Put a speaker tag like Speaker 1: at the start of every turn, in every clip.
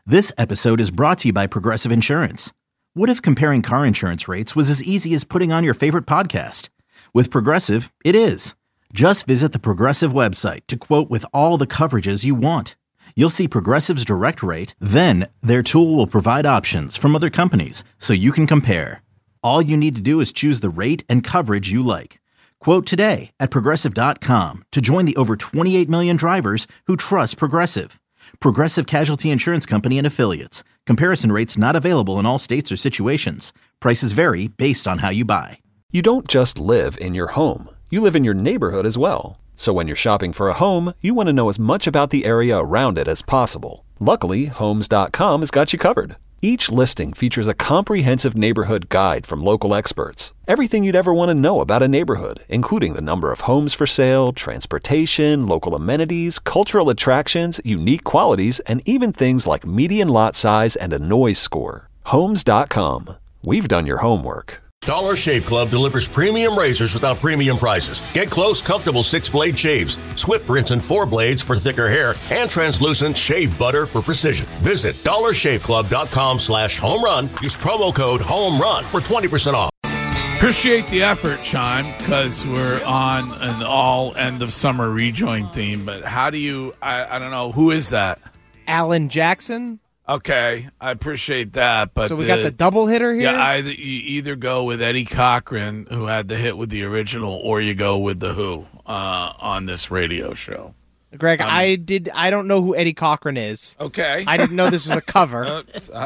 Speaker 1: This episode is brought to you by Progressive Insurance. What if comparing car insurance rates was as easy as putting on your favorite podcast? With Progressive, it is. Just visit the Progressive website to quote with all the coverages you want. You'll see Progressive's direct rate, then their tool will provide options from other companies so you can compare. All you need to do is choose the rate and coverage you like. Quote today at Progressive.com to join the over 28 million drivers who trust Progressive. Progressive Casualty Insurance Company and Affiliates. Comparison rates not available in all states or situations. Prices vary based on how you buy.
Speaker 2: You don't just live in your home. You live in your neighborhood as well. So when you're shopping for a home, you want to know as much about the area around it as possible. Luckily, Homes.com has got you covered. Each listing features a comprehensive neighborhood guide from local experts. Everything you'd ever want to know about a neighborhood, including the number of homes for sale, transportation, local amenities, cultural attractions, unique qualities, and even things like median lot size and a noise score. Homes.com. We've done your homework.
Speaker 3: Dollar Shave Club delivers premium razors without premium prices. Get close, comfortable 6-blade shaves, swift rinse and 4 blades for thicker hair, and translucent shave butter for precision. Visit dollarshaveclub.com/homerun. Use promo code HOMERUN for 20% off.
Speaker 4: Appreciate the effort, Sean, because we're on an all end of summer rejoin theme. But how do you, I don't know, who is that?
Speaker 5: Alan Jackson.
Speaker 4: Okay, I appreciate that. But
Speaker 5: so we got the double hitter here?
Speaker 4: Yeah, you either go with Eddie Cochran, who had the hit with the original, or you go with The Who on this radio show.
Speaker 5: Greg, I don't know who Eddie Cochran is.
Speaker 4: Okay.
Speaker 5: I didn't know this was a cover.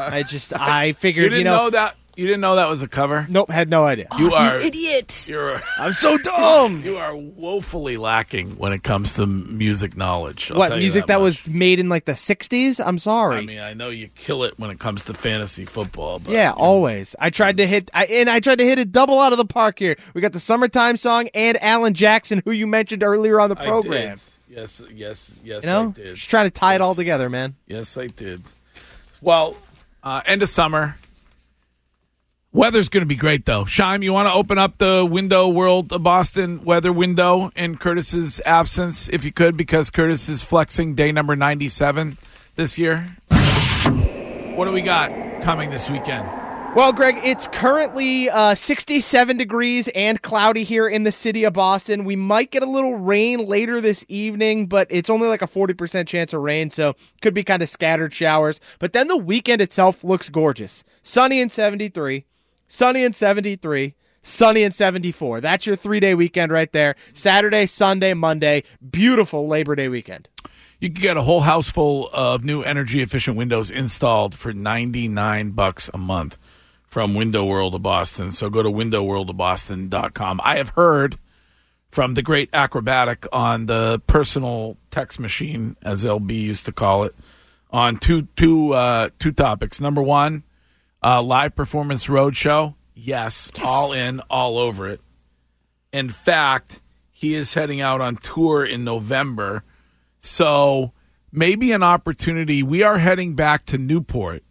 Speaker 5: I figured,
Speaker 4: you didn't know that? You didn't know that was a cover?
Speaker 5: Nope, had no idea.
Speaker 4: You
Speaker 5: idiot.
Speaker 4: I'm so dumb. You are woefully lacking when it comes to music knowledge.
Speaker 5: What, music that was made in like the 60s? I'm sorry.
Speaker 4: I mean, I know you kill it when it comes to fantasy football. But,
Speaker 5: yeah, always. I tried to hit a double out of the park here. We got the Summertime Song and Alan Jackson, who you mentioned earlier on the program.
Speaker 4: Yes, I did.
Speaker 5: Just trying to tie it all together, man.
Speaker 4: Yes, I did. Well, end of summer. Weather's going to be great, though. Shime, you want to open up the Window World Boston weather window in Curtis's absence, if you could, because Curtis is flexing day number 97 this year. What do we got coming this weekend?
Speaker 5: Well, Greg, it's currently 67 degrees and cloudy here in the city of Boston. We might get a little rain later this evening, but it's only like a 40% chance of rain, so could be kind of scattered showers. But then the weekend itself looks gorgeous. Sunny and 73. Sunny and 73, sunny and 74. That's your 3-day weekend right there. Saturday, Sunday, Monday. Beautiful Labor Day weekend.
Speaker 4: You can get a whole house full of new energy-efficient windows installed for $99 a month from Window World of Boston. So go to windowworldofboston.com. I have heard from the great Acrobatic on the personal text machine, as LB used to call it, on two topics. Number one, live performance roadshow. Yes, all in, all over it. In fact, he is heading out on tour in November. So maybe an opportunity. We are heading back to Newport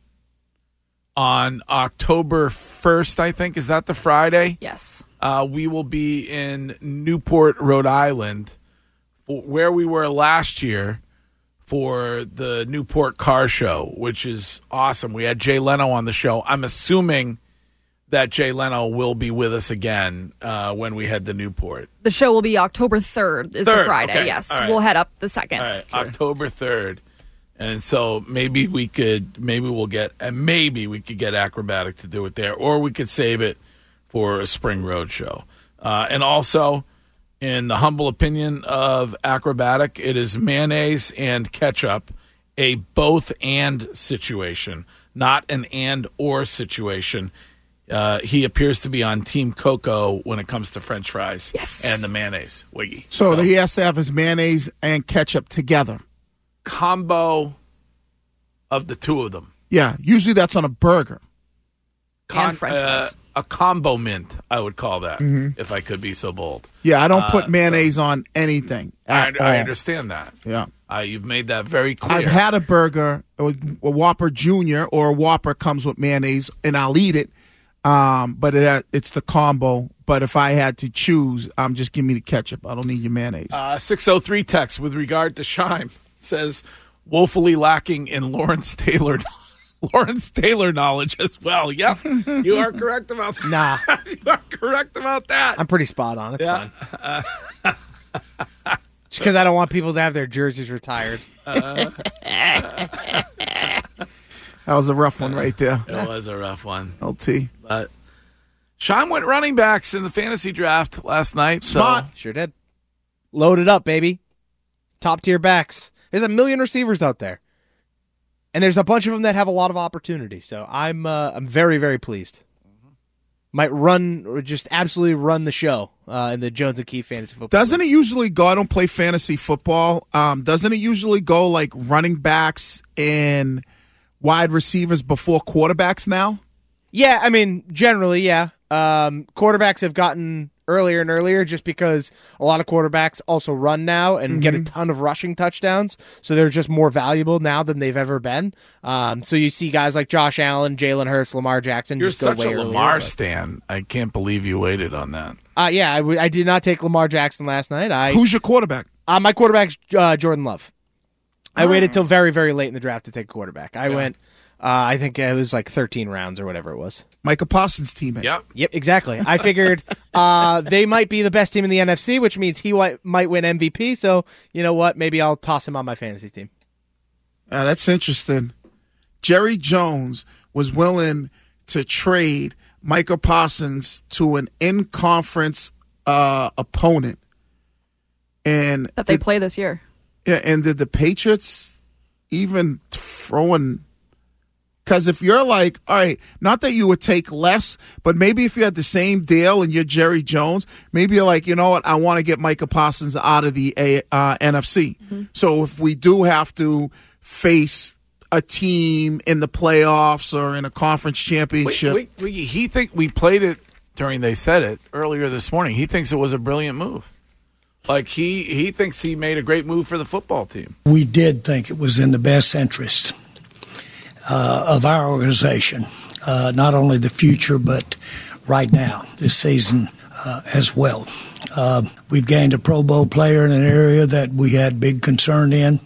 Speaker 4: on October 1st, I think. Is that the Friday?
Speaker 6: Yes.
Speaker 4: We will be in Newport, Rhode Island, where we were last year for the Newport Car Show, which is awesome. We had Jay Leno on the show. I'm assuming that Jay Leno will be with us again when we head to Newport.
Speaker 6: The show will be October 3rd is the Friday,
Speaker 4: okay.
Speaker 6: yes.
Speaker 4: Right.
Speaker 6: We'll head up the 2nd.
Speaker 4: All right, sure. October 3rd. And so maybe we could get Acrobatic to do it there, or we could save it for a spring road show. And also, in the humble opinion of Acrobatic, it is mayonnaise and ketchup, a both-and situation, not an and-or situation. He appears to be on Team Coco when it comes to French fries and the mayonnaise, Wiggy.
Speaker 7: So he has to have his mayonnaise and ketchup together.
Speaker 4: Combo of the two of them.
Speaker 7: Yeah, usually that's on a burger.
Speaker 6: And French fries.
Speaker 4: A combo mint, I would call that, if I could be so bold.
Speaker 7: Yeah, I don't put mayonnaise on anything
Speaker 4: I
Speaker 7: all.
Speaker 4: understand that.
Speaker 7: Yeah.
Speaker 4: You've made that very clear.
Speaker 7: I've had a burger, a Whopper Jr. or a Whopper comes with mayonnaise, and I'll eat it. But it's the combo. But if I had to choose, just give me the ketchup. I don't need your mayonnaise.
Speaker 4: 603 text with regard to Shime says, woefully lacking in Lawrence Taylor knowledge as well. Yep, you are correct about that.
Speaker 5: Nah.
Speaker 4: You are correct about that.
Speaker 5: I'm pretty spot on. It's fine. Just because I don't want people to have their jerseys retired.
Speaker 7: That was a rough one right there.
Speaker 4: It was a rough one.
Speaker 7: LT.
Speaker 4: But Sean went running backs in the fantasy draft last night.
Speaker 7: Smart.
Speaker 4: So
Speaker 5: Sure did. Load it up, baby. Top tier backs. There's a million receivers out there. And there's a bunch of them that have a lot of opportunity. So I'm very, very pleased. Might run, or just absolutely run the show in the Jones and Keefe Fantasy Football.
Speaker 7: Doesn't it usually go, I don't play fantasy football, doesn't it usually go like running backs and wide receivers before quarterbacks now?
Speaker 5: Yeah, I mean, generally, yeah. Quarterbacks have gotten earlier and earlier just because a lot of quarterbacks also run now and get a ton of rushing touchdowns, so they're just more valuable now than they've ever been. So you see guys like Josh Allen, Jalen Hurts, Lamar Jackson
Speaker 4: you're
Speaker 5: just go
Speaker 4: such
Speaker 5: way
Speaker 4: a
Speaker 5: earlier.
Speaker 4: Lamar stan. I can't believe you waited on that.
Speaker 5: Yeah, I did not take Lamar Jackson last night.
Speaker 7: Who's your quarterback?
Speaker 5: My quarterback's Jordan Love. I waited till very, very late in the draft to take a quarterback. I went, I think it was like 13 rounds or whatever it was.
Speaker 7: Micah Parsons' teammate.
Speaker 5: Yep, exactly. I figured they might be the best team in the NFC, which means he might win MVP. So, you know what? Maybe I'll toss him on my fantasy team.
Speaker 7: That's interesting. Jerry Jones was willing to trade Micah Parsons to an in-conference opponent. And
Speaker 6: That they play this year.
Speaker 7: Yeah, and did the Patriots even throw in? Because if you're like, all right, not that you would take less, but maybe if you had the same deal and you're Jerry Jones, maybe you're like, you know what, I want to get Micah Parsons out of the NFC. So if we do have to face a team in the playoffs or in a conference championship.
Speaker 4: He think we played it during they said it earlier this morning. He thinks it was a brilliant move. Like he thinks he made a great move for the football team.
Speaker 8: We did think it was in the best interest of our organization, not only the future, but right now, this season as well. We've gained a Pro Bowl player in an area that we had big concerns in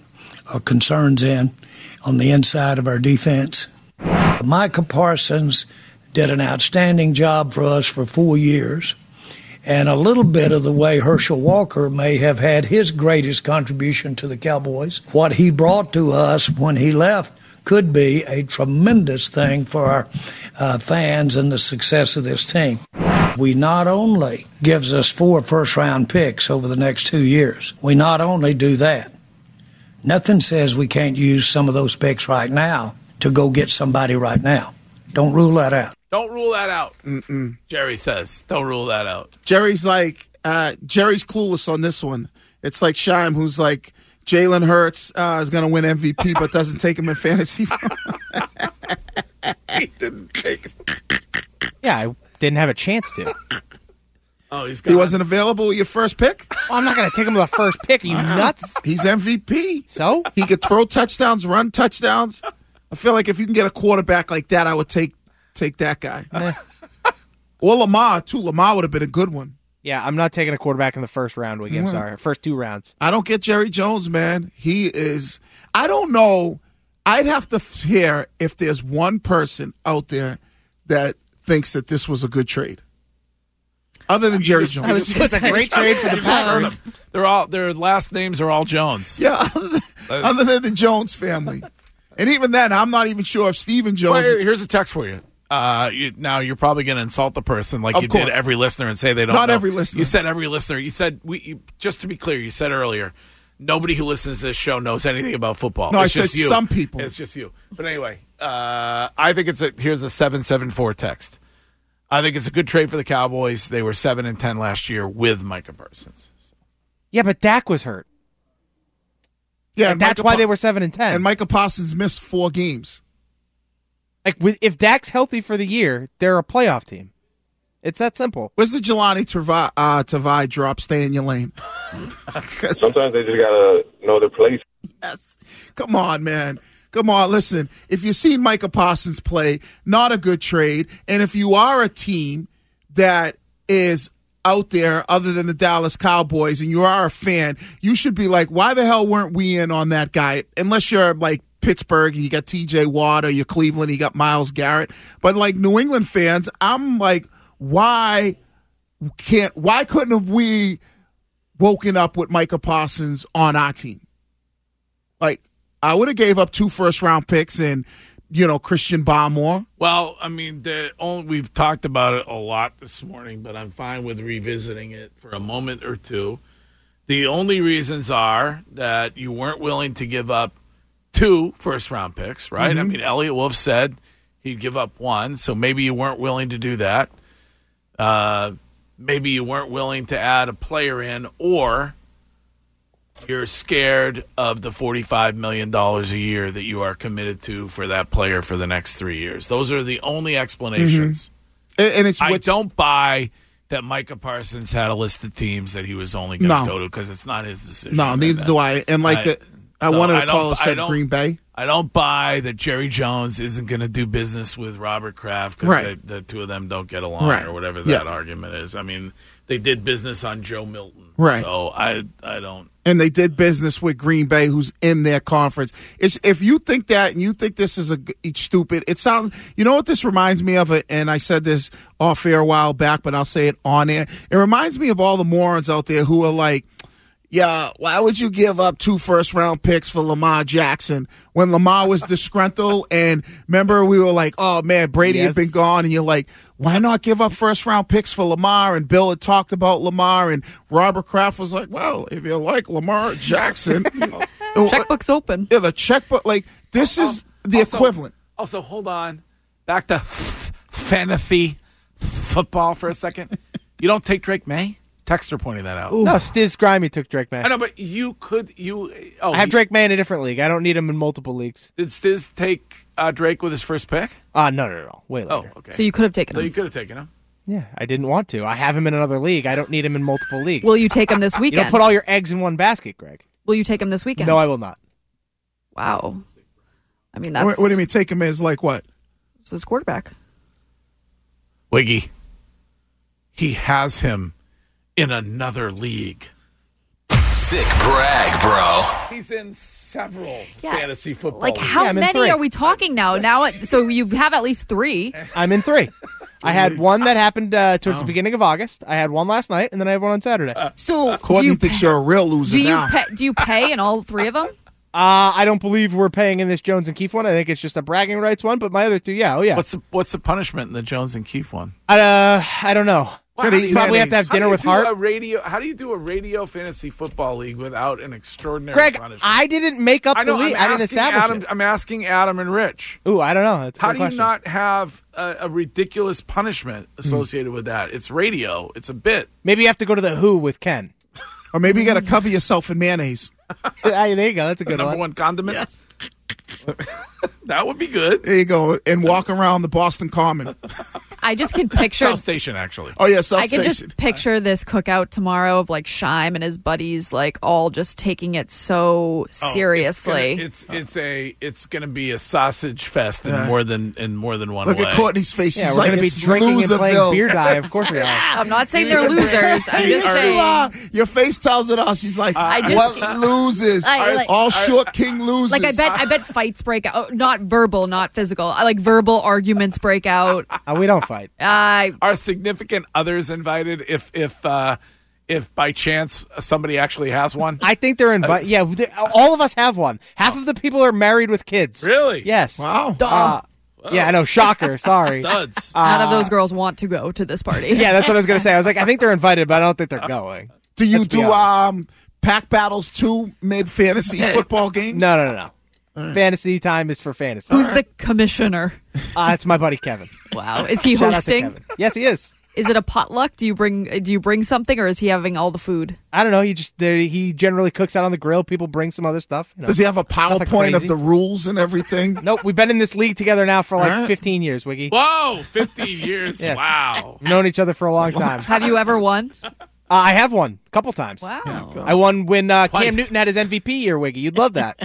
Speaker 8: on the inside of our defense. Micah Parsons did an outstanding job for us for 4 years, and a little bit of the way Herschel Walker may have had his greatest contribution to the Cowboys. What he brought to us when he left could be a tremendous thing for our fans and the success of this team. We not only gives us 4 first-round picks over the next 2 years, we not only do that, nothing says we can't use some of those picks right now to go get somebody right now. Don't rule that out.
Speaker 4: Don't rule that out. Jerry says, don't rule that out.
Speaker 7: Jerry's like, Jerry's clueless on this one. It's like Scheim, who's like, Jalen Hurts is going to win MVP, but doesn't take him in fantasy.
Speaker 4: He didn't take him.
Speaker 5: Yeah, I didn't have a chance to.
Speaker 4: Oh, he's gone.
Speaker 7: He wasn't available with your first pick?
Speaker 5: Well, I'm not going to take him with the first pick. Are you nuts?
Speaker 7: He's MVP.
Speaker 5: So?
Speaker 7: He could throw touchdowns, run touchdowns. I feel like if you can get a quarterback like that, I would take that guy. Or Lamar, too. Lamar would have been a good one.
Speaker 5: Yeah, I'm not taking a quarterback in the first round, Wiggy. I'm sorry. First 2 rounds.
Speaker 7: I don't get Jerry Jones, man. He is – I don't know. I'd have to hear if there's one person out there that thinks that this was a good trade. Other than Jerry Jones.
Speaker 5: It's a great trade for the Packers.
Speaker 4: Their last names are all Jones.
Speaker 7: Yeah, other than the Jones family. And even then, I'm not even sure if Stephen Jones –
Speaker 4: Well, here's a text for you. Now you're probably going to insult the person like
Speaker 7: Of
Speaker 4: you
Speaker 7: course.
Speaker 4: did every listener and say they don't
Speaker 7: Not
Speaker 4: know.
Speaker 7: every listener.
Speaker 4: You said every listener. You said just to be clear, you said earlier, nobody who listens to this show knows anything about football.
Speaker 7: No,
Speaker 4: it's
Speaker 7: I
Speaker 4: just
Speaker 7: said
Speaker 4: you.
Speaker 7: some people.
Speaker 4: It's just you. But anyway, I think here's a 774 text. I think it's a good trade for the Cowboys. They were 7-10 last year with Micah Parsons.
Speaker 5: Yeah, but Dak was hurt.
Speaker 7: Yeah,
Speaker 5: And that's why they were 7-10.
Speaker 7: And Micah Parsons missed 4 games.
Speaker 5: Like, if Dak's healthy for the year, they're a playoff team. It's that simple.
Speaker 7: Where's the Jelani Tavai drop? Stay in your lane.
Speaker 9: Sometimes they just got to know their place.
Speaker 7: Yes. Come on, man. Come on, listen. If you've seen Micah Parsons play, not a good trade. And if you are a team that is out there other than the Dallas Cowboys and you are a fan, you should be like, why the hell weren't we in on that guy? Unless you're like Pittsburgh and you got TJ Watt, or you're Cleveland, you got Myles Garrett. But like New England fans, I'm like, why couldn't have we woken up with Micah Parsons on our team? Like, I would have gave up 2 first-round picks and, Christian Barmore.
Speaker 4: Well, I mean, we've talked about it a lot this morning, but I'm fine with revisiting it for a moment or two. The only reasons are that you weren't willing to give up 2 first-round picks, right?
Speaker 7: Mm-hmm.
Speaker 4: I mean, Elliot Wolf said he'd give up 1, so maybe you weren't willing to do that. Maybe you weren't willing to add a player in, or you're scared of the $45 million a year that you are committed to for that player for the next 3 years. Those are the only explanations.
Speaker 7: Mm-hmm. And
Speaker 4: I don't buy that Micah Parsons had a list of teams that he was only going to go to, because it's not his decision.
Speaker 7: No, neither do I. And I wanted to call said Green Bay.
Speaker 4: I don't buy that Jerry Jones isn't going to do business with Robert Kraft because the two of them don't get along or whatever that argument is. I mean, they did business on Joe Milton. Right. So I don't.
Speaker 7: And they did business with Green Bay, who's in their conference. If you think that and you think this is stupid, it sounds. You know what this reminds me of? And I said this off air a while back, but I'll say it on air. It reminds me of all the morons out there who are like, yeah, why would you give up 2 first-round picks for Lamar Jackson when Lamar was disgruntled? And remember, we were like, oh, man, Brady had been gone. And you're like, why not give up first-round picks for Lamar? And Bill had talked about Lamar. And Robert Kraft was like, well, if you like Lamar Jackson.
Speaker 6: Checkbook's open.
Speaker 7: Yeah, the checkbook. Like, this is the equivalent.
Speaker 4: Also, hold on. Back to fantasy football for a second. You don't take Drake May? Texter pointing that out.
Speaker 5: Ooh. No, Stiz Grimy took Drake May.
Speaker 4: I know, but you could.
Speaker 5: I have Drake May in a different league. I don't need him in multiple leagues.
Speaker 4: Did Stiz take Drake with his first pick?
Speaker 5: No. Way later.
Speaker 4: Oh, okay.
Speaker 6: So you could have taken him.
Speaker 4: So you could have taken him.
Speaker 5: Yeah, I didn't want to. I have him in another league. I don't need him in multiple leagues.
Speaker 6: Will you take him this weekend?
Speaker 5: You don't put all your eggs in one basket, Greg.
Speaker 6: Will you take him this weekend?
Speaker 5: No, I will not.
Speaker 6: Wow. I mean, that's...
Speaker 7: What do you mean take him as like what?
Speaker 6: It's his quarterback.
Speaker 4: Wiggy. He has him in another league.
Speaker 10: Sick brag, bro.
Speaker 4: He's in several fantasy football
Speaker 6: Like,
Speaker 4: leagues.
Speaker 6: how many are we talking now? So you have at least 3.
Speaker 5: I'm in 3. I had one that happened towards the beginning of August. I had one last night, and then I have one on Saturday.
Speaker 6: So
Speaker 7: Courtney thinks you're a real loser now.
Speaker 6: Do you pay in all 3 of them?
Speaker 5: I don't believe we're paying in this Jones and Keefe one. I think it's just a bragging rights one, but my other 2, yeah. Oh, yeah.
Speaker 4: What's the punishment in the Jones and Keefe one?
Speaker 5: I don't know.
Speaker 4: Well,
Speaker 5: probably have to have dinner with Hart.
Speaker 4: How do you do a radio fantasy football league without an extraordinary punishment?
Speaker 5: I didn't make up the league. I didn't establish it.
Speaker 4: I'm asking Adam and Rich.
Speaker 5: Ooh, I don't know. That's a
Speaker 4: how
Speaker 5: good
Speaker 4: do
Speaker 5: question.
Speaker 4: you not have a ridiculous punishment associated with that? It's radio. It's a bit.
Speaker 5: Maybe you have to go to the Who with Ken.
Speaker 7: Or maybe you got to cover yourself in mayonnaise.
Speaker 5: There you go. That's a good
Speaker 4: number one condiment.
Speaker 7: Yes.
Speaker 4: That would be good.
Speaker 7: There you go. And walk around the Boston Common.
Speaker 6: I just can picture
Speaker 4: South Station, actually.
Speaker 7: Oh yeah, South
Speaker 6: I can
Speaker 7: Station.
Speaker 6: just picture this cookout tomorrow of like Scheim and his buddies, like all just taking it so seriously.
Speaker 4: It's gonna be a sausage fest in more than one
Speaker 7: Look
Speaker 4: way.
Speaker 7: at Courtney's face.
Speaker 5: Yeah,
Speaker 7: She's
Speaker 5: we're
Speaker 7: like,
Speaker 5: going to be
Speaker 7: it's
Speaker 5: drinking and playing
Speaker 7: Loserville.
Speaker 5: beer die. Of course we are.
Speaker 6: I'm not saying they're losers. I'm just saying.
Speaker 7: Your face tells it all. She's like, what loses? All short king loses.
Speaker 6: Like I bet fights break out. Oh, not verbal, not physical. I like verbal arguments break out.
Speaker 5: We don't fight.
Speaker 4: Are significant others invited if by chance somebody actually has one?
Speaker 5: I think they're invited. Yeah, all of us have one. Half of the people are married with kids.
Speaker 4: Really?
Speaker 5: Yes.
Speaker 7: Wow.
Speaker 5: Yeah, I know. Shocker. Sorry.
Speaker 4: Studs.
Speaker 6: None of those girls want to go to this party.
Speaker 5: Yeah, that's what I was going to say. I was like, I think they're invited, but I don't think they're going.
Speaker 7: Do you do pack battles too mid fantasy football games?
Speaker 5: No. Fantasy time is for fantasy.
Speaker 6: Who's the commissioner?
Speaker 5: It's my buddy Kevin.
Speaker 6: Wow. Is he
Speaker 5: Shout out to
Speaker 6: hosting?
Speaker 5: Kevin. Yes, he is.
Speaker 6: Is it a potluck? Do you bring something, or is he having all the food?
Speaker 5: I don't know. He generally cooks out on the grill. People bring some other stuff.
Speaker 7: Does he have a PowerPoint of the rules and everything?
Speaker 5: Nope. We've been in this league together now for like 15 years, Wiggy.
Speaker 4: Whoa, 15 years.
Speaker 5: Yes.
Speaker 4: Wow.
Speaker 5: We've known each other for a long time.
Speaker 6: Have you ever won?
Speaker 5: I have won a couple times.
Speaker 6: Wow.
Speaker 5: I won when Cam Newton had his MVP year, Wiggy. You'd love that.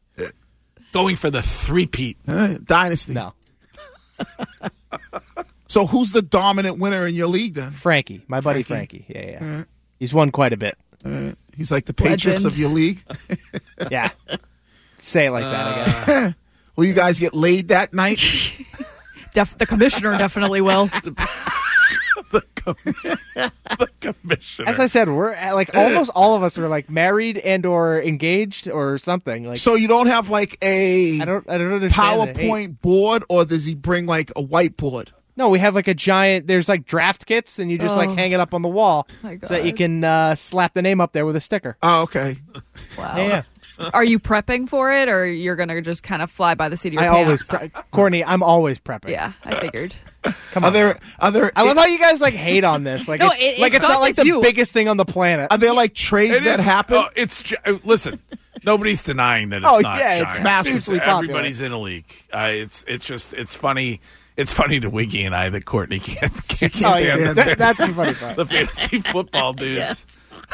Speaker 4: Going for the three-peat.
Speaker 7: Dynasty.
Speaker 5: No.
Speaker 7: So who's the dominant winner in your league then?
Speaker 5: Frankie, my buddy Frankie. Yeah. He's won quite a bit.
Speaker 7: He's like the Patriots of your league.
Speaker 5: Yeah. Say it like that, I guess.
Speaker 7: Will you guys get laid that night?
Speaker 6: The commissioner definitely will.
Speaker 4: The commissioner.
Speaker 5: As I said, we're like almost all of us are like married and or engaged or something. Like,
Speaker 7: so you don't have like a
Speaker 5: I don't understand
Speaker 7: PowerPoint board, or does he bring like a whiteboard?
Speaker 5: No, we have like a giant. There's like draft kits, and you just like hang it up on the wall so that you can slap the name up there with a sticker.
Speaker 7: Oh, okay.
Speaker 6: Wow.
Speaker 5: Yeah.
Speaker 6: Are you prepping for it, or you're gonna just kind of fly by the seat of your pants?
Speaker 5: Courtney, I'm always prepping.
Speaker 6: Yeah, I figured.
Speaker 5: Come on. I love how you guys like hate on this. Like,
Speaker 6: No,
Speaker 5: it's not like the biggest thing on the planet.
Speaker 7: Are there like trades that happen?
Speaker 4: Listen, nobody's denying that it's not.
Speaker 5: Yeah,
Speaker 4: giant.
Speaker 5: it's massively popular.
Speaker 4: Everybody's in a league. It's funny. It's funny to Wiggy and I that Courtney can't stand
Speaker 5: that's the funny part.
Speaker 4: The fantasy football dudes.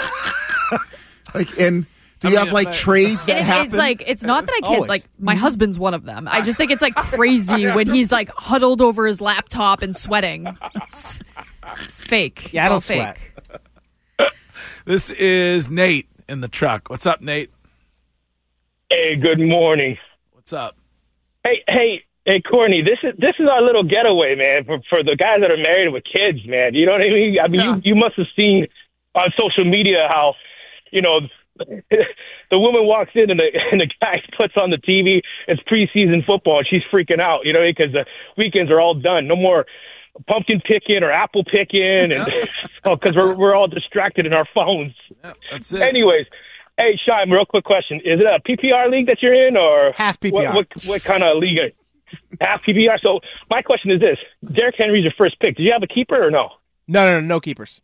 Speaker 7: Like, and do you have like trades that happen?
Speaker 6: It's like, it's not that I can't.
Speaker 5: Always.
Speaker 6: Like, my husband's one of them. I just think it's like crazy when he's like huddled over his laptop and sweating. It's fake.
Speaker 5: Yeah, I don't sweat.
Speaker 4: This is Nate in the truck. What's up, Nate?
Speaker 11: Hey, good morning.
Speaker 4: What's up?
Speaker 11: Hey, Courtney. This is our little getaway, man, for the guys that are married with kids, man. You know what I mean? I mean, you must have seen on social media how, you know, the woman walks in and the guy puts on the TV. It's preseason football, and she's freaking out, you know, because the weekends are all done. No more pumpkin picking or apple picking, and because we're all distracted in our phones.
Speaker 4: Yeah, that's it.
Speaker 11: Anyways, hey, Shime, real quick question: is it a PPR league that you're in, or
Speaker 5: half PPR?
Speaker 11: What kind of league? Half PPR. So my question is this: Derrick Henry's your first pick. Did you have a keeper or no?
Speaker 5: No keepers.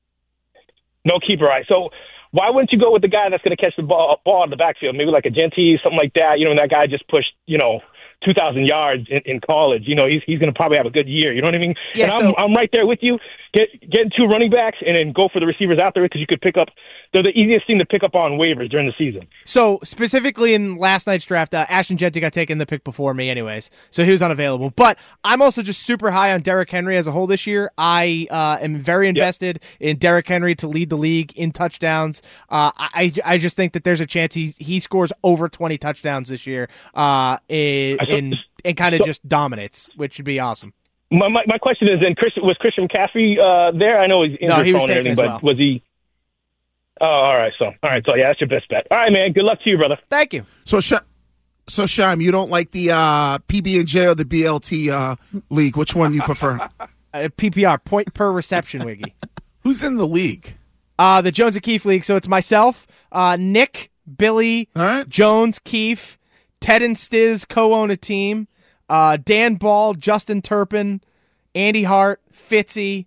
Speaker 11: No keeper, right? So why wouldn't you go with the guy that's going to catch the ball in the backfield? Maybe like a Genty, something like that. You know, and that guy just pushed, 2,000 yards in college. You know, he's going to probably have a good year. You know what I mean?
Speaker 5: Yeah,
Speaker 11: and I'm right there with you. Getting two running backs and then go for the receivers out there because you could pick up. They're the easiest thing to pick up on waivers during the season.
Speaker 5: So specifically in last night's draft, Ashton Genty got taken the pick before me anyways, so he was unavailable. But I'm also just super high on Derrick Henry as a whole this year. I am very invested in Derrick Henry to lead the league in touchdowns. I just think that there's a chance he scores over 20 touchdowns this year and kind of just dominates, which would be awesome.
Speaker 11: My question is, then, was Christian McCaffrey there? I know he's injured.
Speaker 5: No, he was
Speaker 11: and everything,
Speaker 5: taken as
Speaker 11: but was he? Oh, all right. So yeah, that's your best bet. All right, man. Good luck to you, brother.
Speaker 5: Thank you.
Speaker 7: So Shime, you don't like the PB&J or the BLT league? Which one you prefer?
Speaker 5: PPR, point per reception, Wiggy.
Speaker 4: Who's in the league?
Speaker 5: The Jones and Keefe league. So it's myself, Nick, Billy, Jones, Keefe, Ted and Stiz co-own a team. Dan Ball, Justin Turpin, Andy Hart, Fitzy,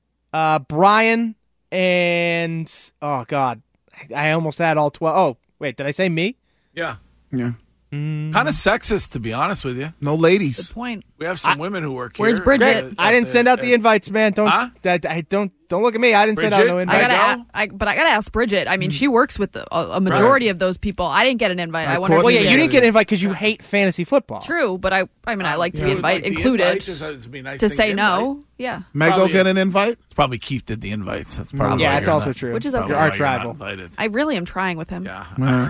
Speaker 5: Brian, and oh god, I almost had all 12. Oh wait, did I say me?
Speaker 4: Yeah.
Speaker 5: Mm.
Speaker 4: Kind of sexist, to be honest with you.
Speaker 7: No ladies.
Speaker 6: Good point.
Speaker 4: We have some women who work here.
Speaker 6: Where's Bridget?
Speaker 5: I didn't send out the invites, man. Don't look at me. I didn't send out no invites.
Speaker 6: But I gotta ask Bridget. I mean, she works with a majority of those people. I didn't get an invite. I wonder.
Speaker 5: Well, yeah, you didn't get an invite because you hate fantasy football.
Speaker 6: True, but I like to be included. To say no, yeah.
Speaker 7: Meg go get an invite?
Speaker 4: It's probably Keith did the invites. That's probably
Speaker 5: it's also true.
Speaker 6: Which is okay.
Speaker 5: Your arch rival.
Speaker 6: I really am trying with him.
Speaker 4: Yeah.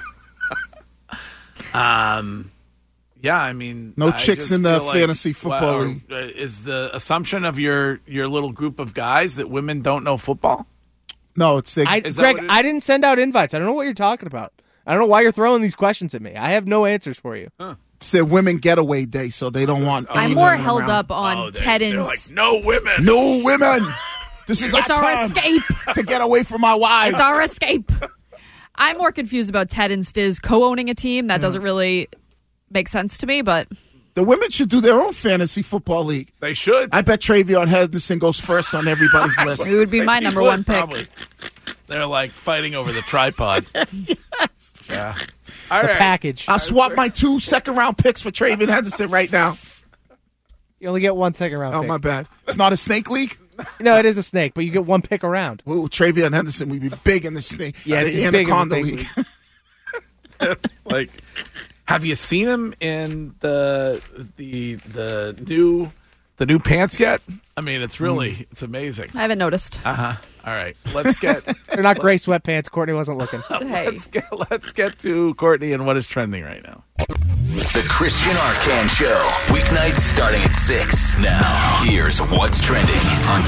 Speaker 4: Yeah, I mean,
Speaker 7: no chicks in the fantasy football league.
Speaker 4: Is the assumption of your little group of guys that women don't know football?
Speaker 7: No, it's
Speaker 5: Greg. I didn't send out invites. I don't know what you're talking about. I don't know why you're throwing these questions at me. I have no answers for you.
Speaker 4: Huh.
Speaker 7: It's their women getaway day, so they don't want.
Speaker 6: I'm more held up on Ted and
Speaker 4: like, no women.
Speaker 7: No women. This is
Speaker 6: it's our escape
Speaker 7: to get away from my wives.
Speaker 6: It's our escape. I'm more confused about Ted and Stiz co-owning a team. That doesn't really make sense to me, but
Speaker 7: the women should do their own fantasy football league.
Speaker 4: They should.
Speaker 7: I bet Travion Henderson goes first on everybody's list.
Speaker 6: He would be my number one pick.
Speaker 4: Probably. They're like fighting over the tripod.
Speaker 7: Yes.
Speaker 4: Yeah.
Speaker 5: The package.
Speaker 7: I'll swap my 2 second-round picks for Travion Henderson right now.
Speaker 5: You only get 1 second-round pick.
Speaker 7: Oh, my bad. It's not a snake league?
Speaker 5: No, it is a snake, but you get 1 pick around.
Speaker 7: Ooh, Travion Henderson would be big in the snake.
Speaker 5: Yeah,
Speaker 7: the Anaconda League.
Speaker 4: Like, have you seen him in the new the new pants yet? I mean, it's really, it's amazing.
Speaker 6: I haven't noticed.
Speaker 4: All right, let's get.
Speaker 5: They're not gray sweatpants. Courtney wasn't looking.
Speaker 6: Hey.
Speaker 4: Let's get to Courtney and what is trending right now.
Speaker 10: The Christian Arcand Show, weeknights starting at 6. Now, here's what's trending on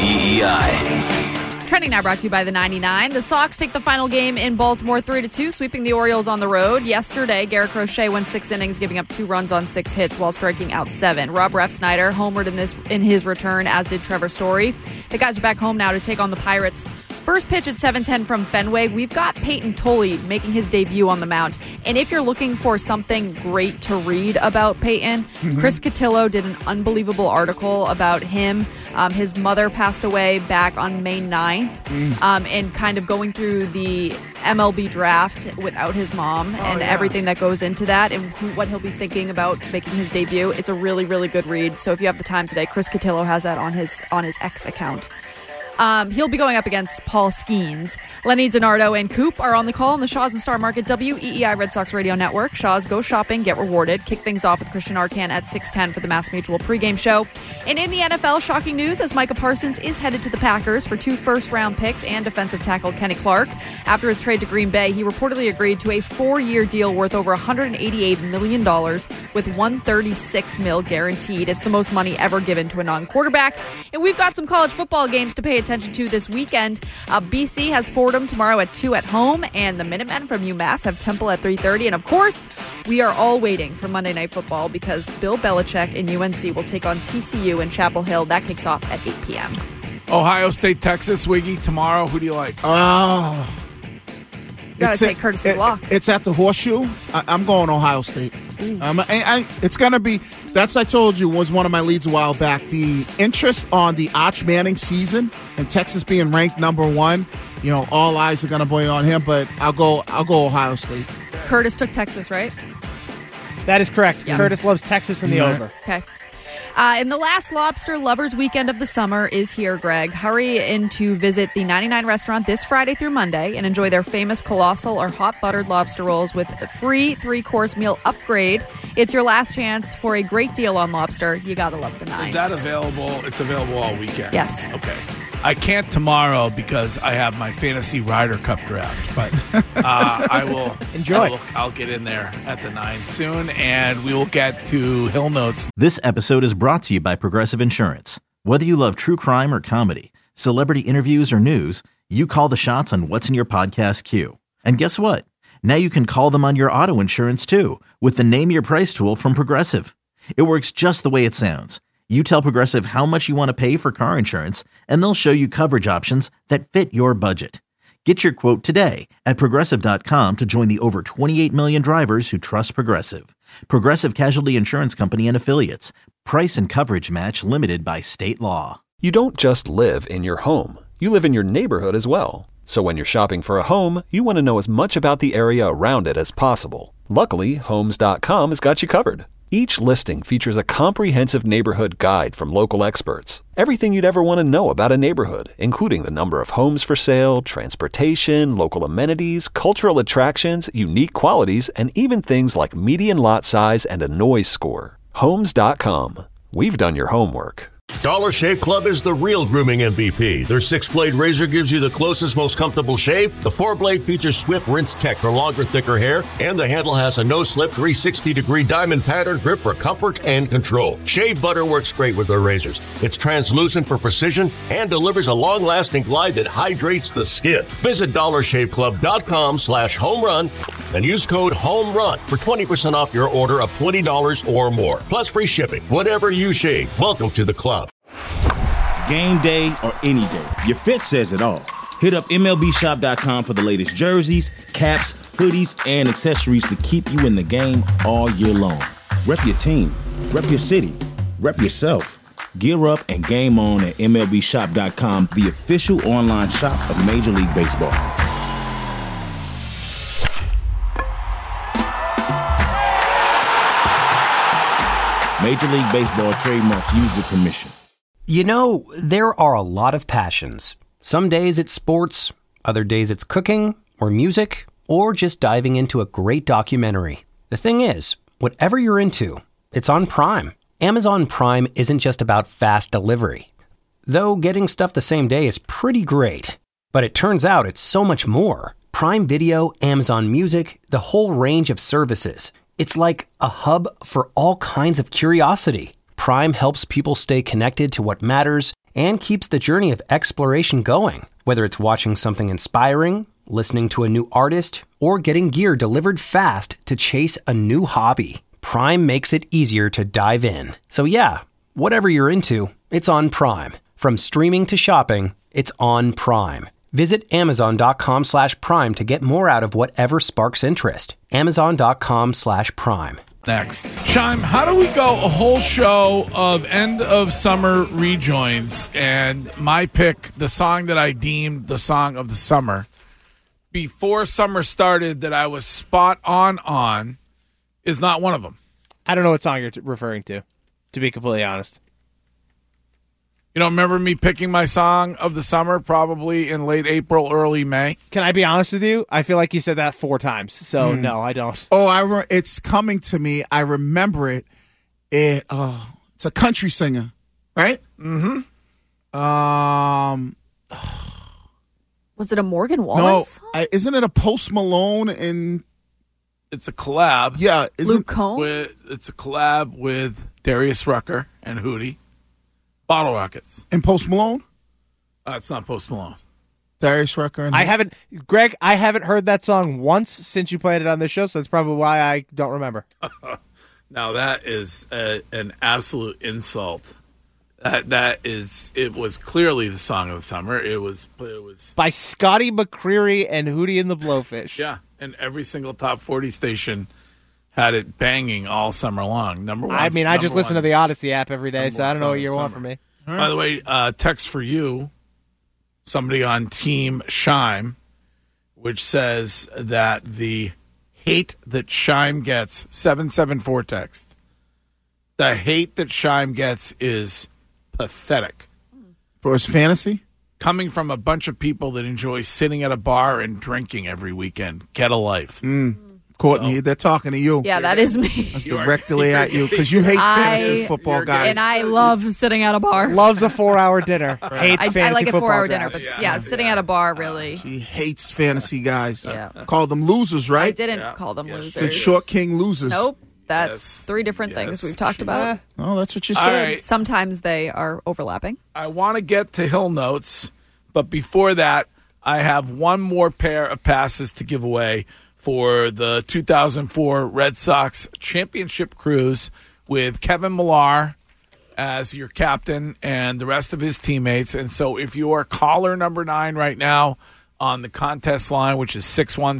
Speaker 10: WEEI.
Speaker 6: Trending now brought to you by the 99. The Sox take the final game in Baltimore 3-2, sweeping the Orioles on the road. Yesterday, Garrett Crochet went 6 innings, giving up 2 runs on 6 hits while striking out 7. Rob Refsnyder homered in his return, as did Trevor Story. The guys are back home now to take on the Pirates. First pitch at 7:10 from Fenway. We've got Peyton Tolley making his debut on the mound. And if you're looking for something great to read about Peyton, Chris Cotillo did an unbelievable article about him. His mother passed away back on May 9th, and kind of going through the MLB draft without his mom everything that goes into that and what he'll be thinking about making his debut. It's a really, really good read. So if you have the time today, Chris Cotillo has that on his X account. He'll be going up against Paul Skeens. Lenny DiNardo and Coop are on the call on the Shaw's and Star Market WEEI Red Sox Radio Network. Shaw's Go Shopping, Get Rewarded. Kick things off with Christian Arcand at 6:10 for the Mass Mutual pregame show. And in the NFL, shocking news as Micah Parsons is headed to the Packers for 2 first-round picks and defensive tackle Kenny Clark. After his trade to Green Bay, he reportedly agreed to a 4-year deal worth over $188 million with $136 million guaranteed. It's the most money ever given to a non-quarterback. And we've got some college football games to pay attention to this weekend. BC has Fordham tomorrow at 2 at home, and the Minutemen from UMass have Temple at 3:30. And of course, we are all waiting for Monday Night Football because Bill Belichick and UNC will take on TCU in Chapel Hill. That kicks off at 8 p.m.
Speaker 4: Ohio State, Texas, Wiggy, tomorrow. Who do you like?
Speaker 6: Gotta take Curtis Block.
Speaker 7: It's at the Horseshoe. I'm going Ohio State. It's going to be, that's I told you, was one of my leads a while back. The interest on the Arch Manning season and Texas being ranked number 1, all eyes are going to be on him, but I'll go Ohio State.
Speaker 6: Curtis took Texas, right?
Speaker 5: That is correct.
Speaker 6: Yeah.
Speaker 5: Curtis loves Texas in the over.
Speaker 6: Okay. And the last lobster lovers weekend of the summer is here, Greg. Hurry in to visit the 99 restaurant this Friday through Monday and enjoy their famous colossal or hot buttered lobster rolls with a free 3-course meal upgrade. It's your last chance for a great deal on lobster. You gotta love the nines.
Speaker 4: Is that available? It's available all weekend.
Speaker 6: Yes.
Speaker 4: Okay. I can't tomorrow because I have my Fantasy Ryder Cup draft, but I will
Speaker 5: enjoy.
Speaker 4: I'll get in there at the 9 soon, and we will get to Hill Notes.
Speaker 1: This episode is brought to you by Progressive Insurance. Whether you love true crime or comedy, celebrity interviews or news, you call the shots on what's in your podcast queue. And guess what? Now you can call them on your auto insurance too with the Name Your Price tool from Progressive. It works just the way it sounds. You tell Progressive how much you want to pay for car insurance, and they'll show you coverage options that fit your budget. Get your quote today at Progressive.com to join the over 28 million drivers who trust Progressive. Progressive Casualty Insurance Company and Affiliates. Price and coverage match limited by state law.
Speaker 2: You don't just live in your home. You live in your neighborhood as well. So when you're shopping for a home, you want to know as much about the area around it as possible. Luckily, Homes.com has got you covered. Each listing features a comprehensive neighborhood guide from local experts. Everything you'd ever want to know about a neighborhood, including the number of homes for sale, transportation, local amenities, cultural attractions, unique qualities, and even things like median lot size and a noise score. Homes.com. We've done your homework.
Speaker 3: Dollar Shave Club is the real grooming MVP. Their 6-blade razor gives you the closest, most comfortable shave. The 4-blade features swift rinse tech for longer, thicker hair. And the handle has a no-slip 360-degree diamond pattern grip for comfort and control. Shave butter works great with their razors. It's translucent for precision and delivers a long-lasting glide that hydrates the skin. Visit DollarShaveClub.com/homerun and use code HOMERUN for 20% off your order of $20 or more. Plus free shipping. Whatever you shave, welcome to the club.
Speaker 12: Game day or any day, your fit says it all. Hit up MLBshop.com for the latest jerseys, caps, hoodies, and accessories to keep you in the game all year long. Rep your team, rep your city, rep yourself. Gear up and game on at MLBshop.com, the official online shop of Major League Baseball. Major League Baseball trademark used with permission.
Speaker 13: You know, there are a lot of passions. Some days it's sports, other days it's cooking, or music, or just diving into a great documentary. The thing is, whatever you're into, it's on Prime. Amazon Prime isn't just about fast delivery. Though getting stuff the same day is pretty great. But it turns out it's so much more. Prime Video, Amazon Music, the whole range of services. It's like a hub for all kinds of curiosity. Prime helps people stay connected to what matters and keeps the journey of exploration going. Whether it's watching something inspiring, listening to a new artist, or getting gear delivered fast to chase a new hobby, Prime makes it easier to dive in. So yeah, whatever you're into, it's on Prime. From streaming to shopping, it's on Prime. Visit Amazon.com/Prime to get more out of whatever sparks interest. Amazon.com/Prime.
Speaker 4: Next. Shime, how do we go a whole show of end of summer rejoins and my pick, the song that I deemed the song of the summer, before summer started that I was spot on, is not one of them?
Speaker 5: I don't know what song you're referring to be completely honest.
Speaker 4: You don't remember me picking my song of the summer probably in late April, early May?
Speaker 5: Can I be honest with you? I feel like you said that 4 times, so no, I don't.
Speaker 7: Oh, it's coming to me. I remember it. It's a country singer, right?
Speaker 5: Mm-hmm.
Speaker 6: Was it a Morgan Wallen song?
Speaker 7: Isn't it a Post Malone and...
Speaker 4: It's a collab.
Speaker 7: Yeah.
Speaker 6: Luke Combs?
Speaker 4: It's a collab with Darius Rucker and Hootie. Bottle Rockets.
Speaker 7: And Post Malone?
Speaker 4: It's not Post Malone.
Speaker 7: Darius Rucker. And
Speaker 5: I haven't heard that song once since you played it on this show, so that's probably why I don't remember.
Speaker 4: Now that is an absolute insult. It was clearly the song of the summer. It was
Speaker 5: by Scotty McCreery and Hootie and the Blowfish.
Speaker 4: Yeah, and every single top 40 station had it banging all summer long. Number one.
Speaker 5: I mean, I just listen to the Odyssey app every day, so I don't know what you want from me.
Speaker 4: By the way, text for you, somebody on Team Shime, which says that the hate that Shime gets, 774 text, the hate that Shime gets is pathetic.
Speaker 7: For his fantasy?
Speaker 4: Coming from a bunch of people that enjoy sitting at a bar and drinking every weekend. Get a life.
Speaker 7: Courtney, they're talking to you.
Speaker 6: Yeah, that is me.
Speaker 7: That's directly at you because you hate fantasy football guys.
Speaker 6: And I love sitting at a bar.
Speaker 5: Loves a 4-hour dinner. Hates fantasy
Speaker 6: I like a
Speaker 5: football
Speaker 6: 4-hour
Speaker 5: drafts.
Speaker 6: dinner, but sitting at a bar really.
Speaker 7: She hates fantasy guys.
Speaker 6: Yeah.
Speaker 7: Call them losers, right?
Speaker 6: I didn't call them losers.
Speaker 7: Said short king losers.
Speaker 6: Nope. That's 3 different things we've talked about.
Speaker 7: Oh, that's what you
Speaker 4: All
Speaker 7: said.
Speaker 4: right.
Speaker 6: Sometimes they are overlapping.
Speaker 4: I want to get to Hill Notes, but before that, I have one more pair of passes to give away for the 2004 Red Sox championship cruise with Kevin Millar as your captain and the rest of his teammates. And so if you are caller number 9 right now on the contest line, which is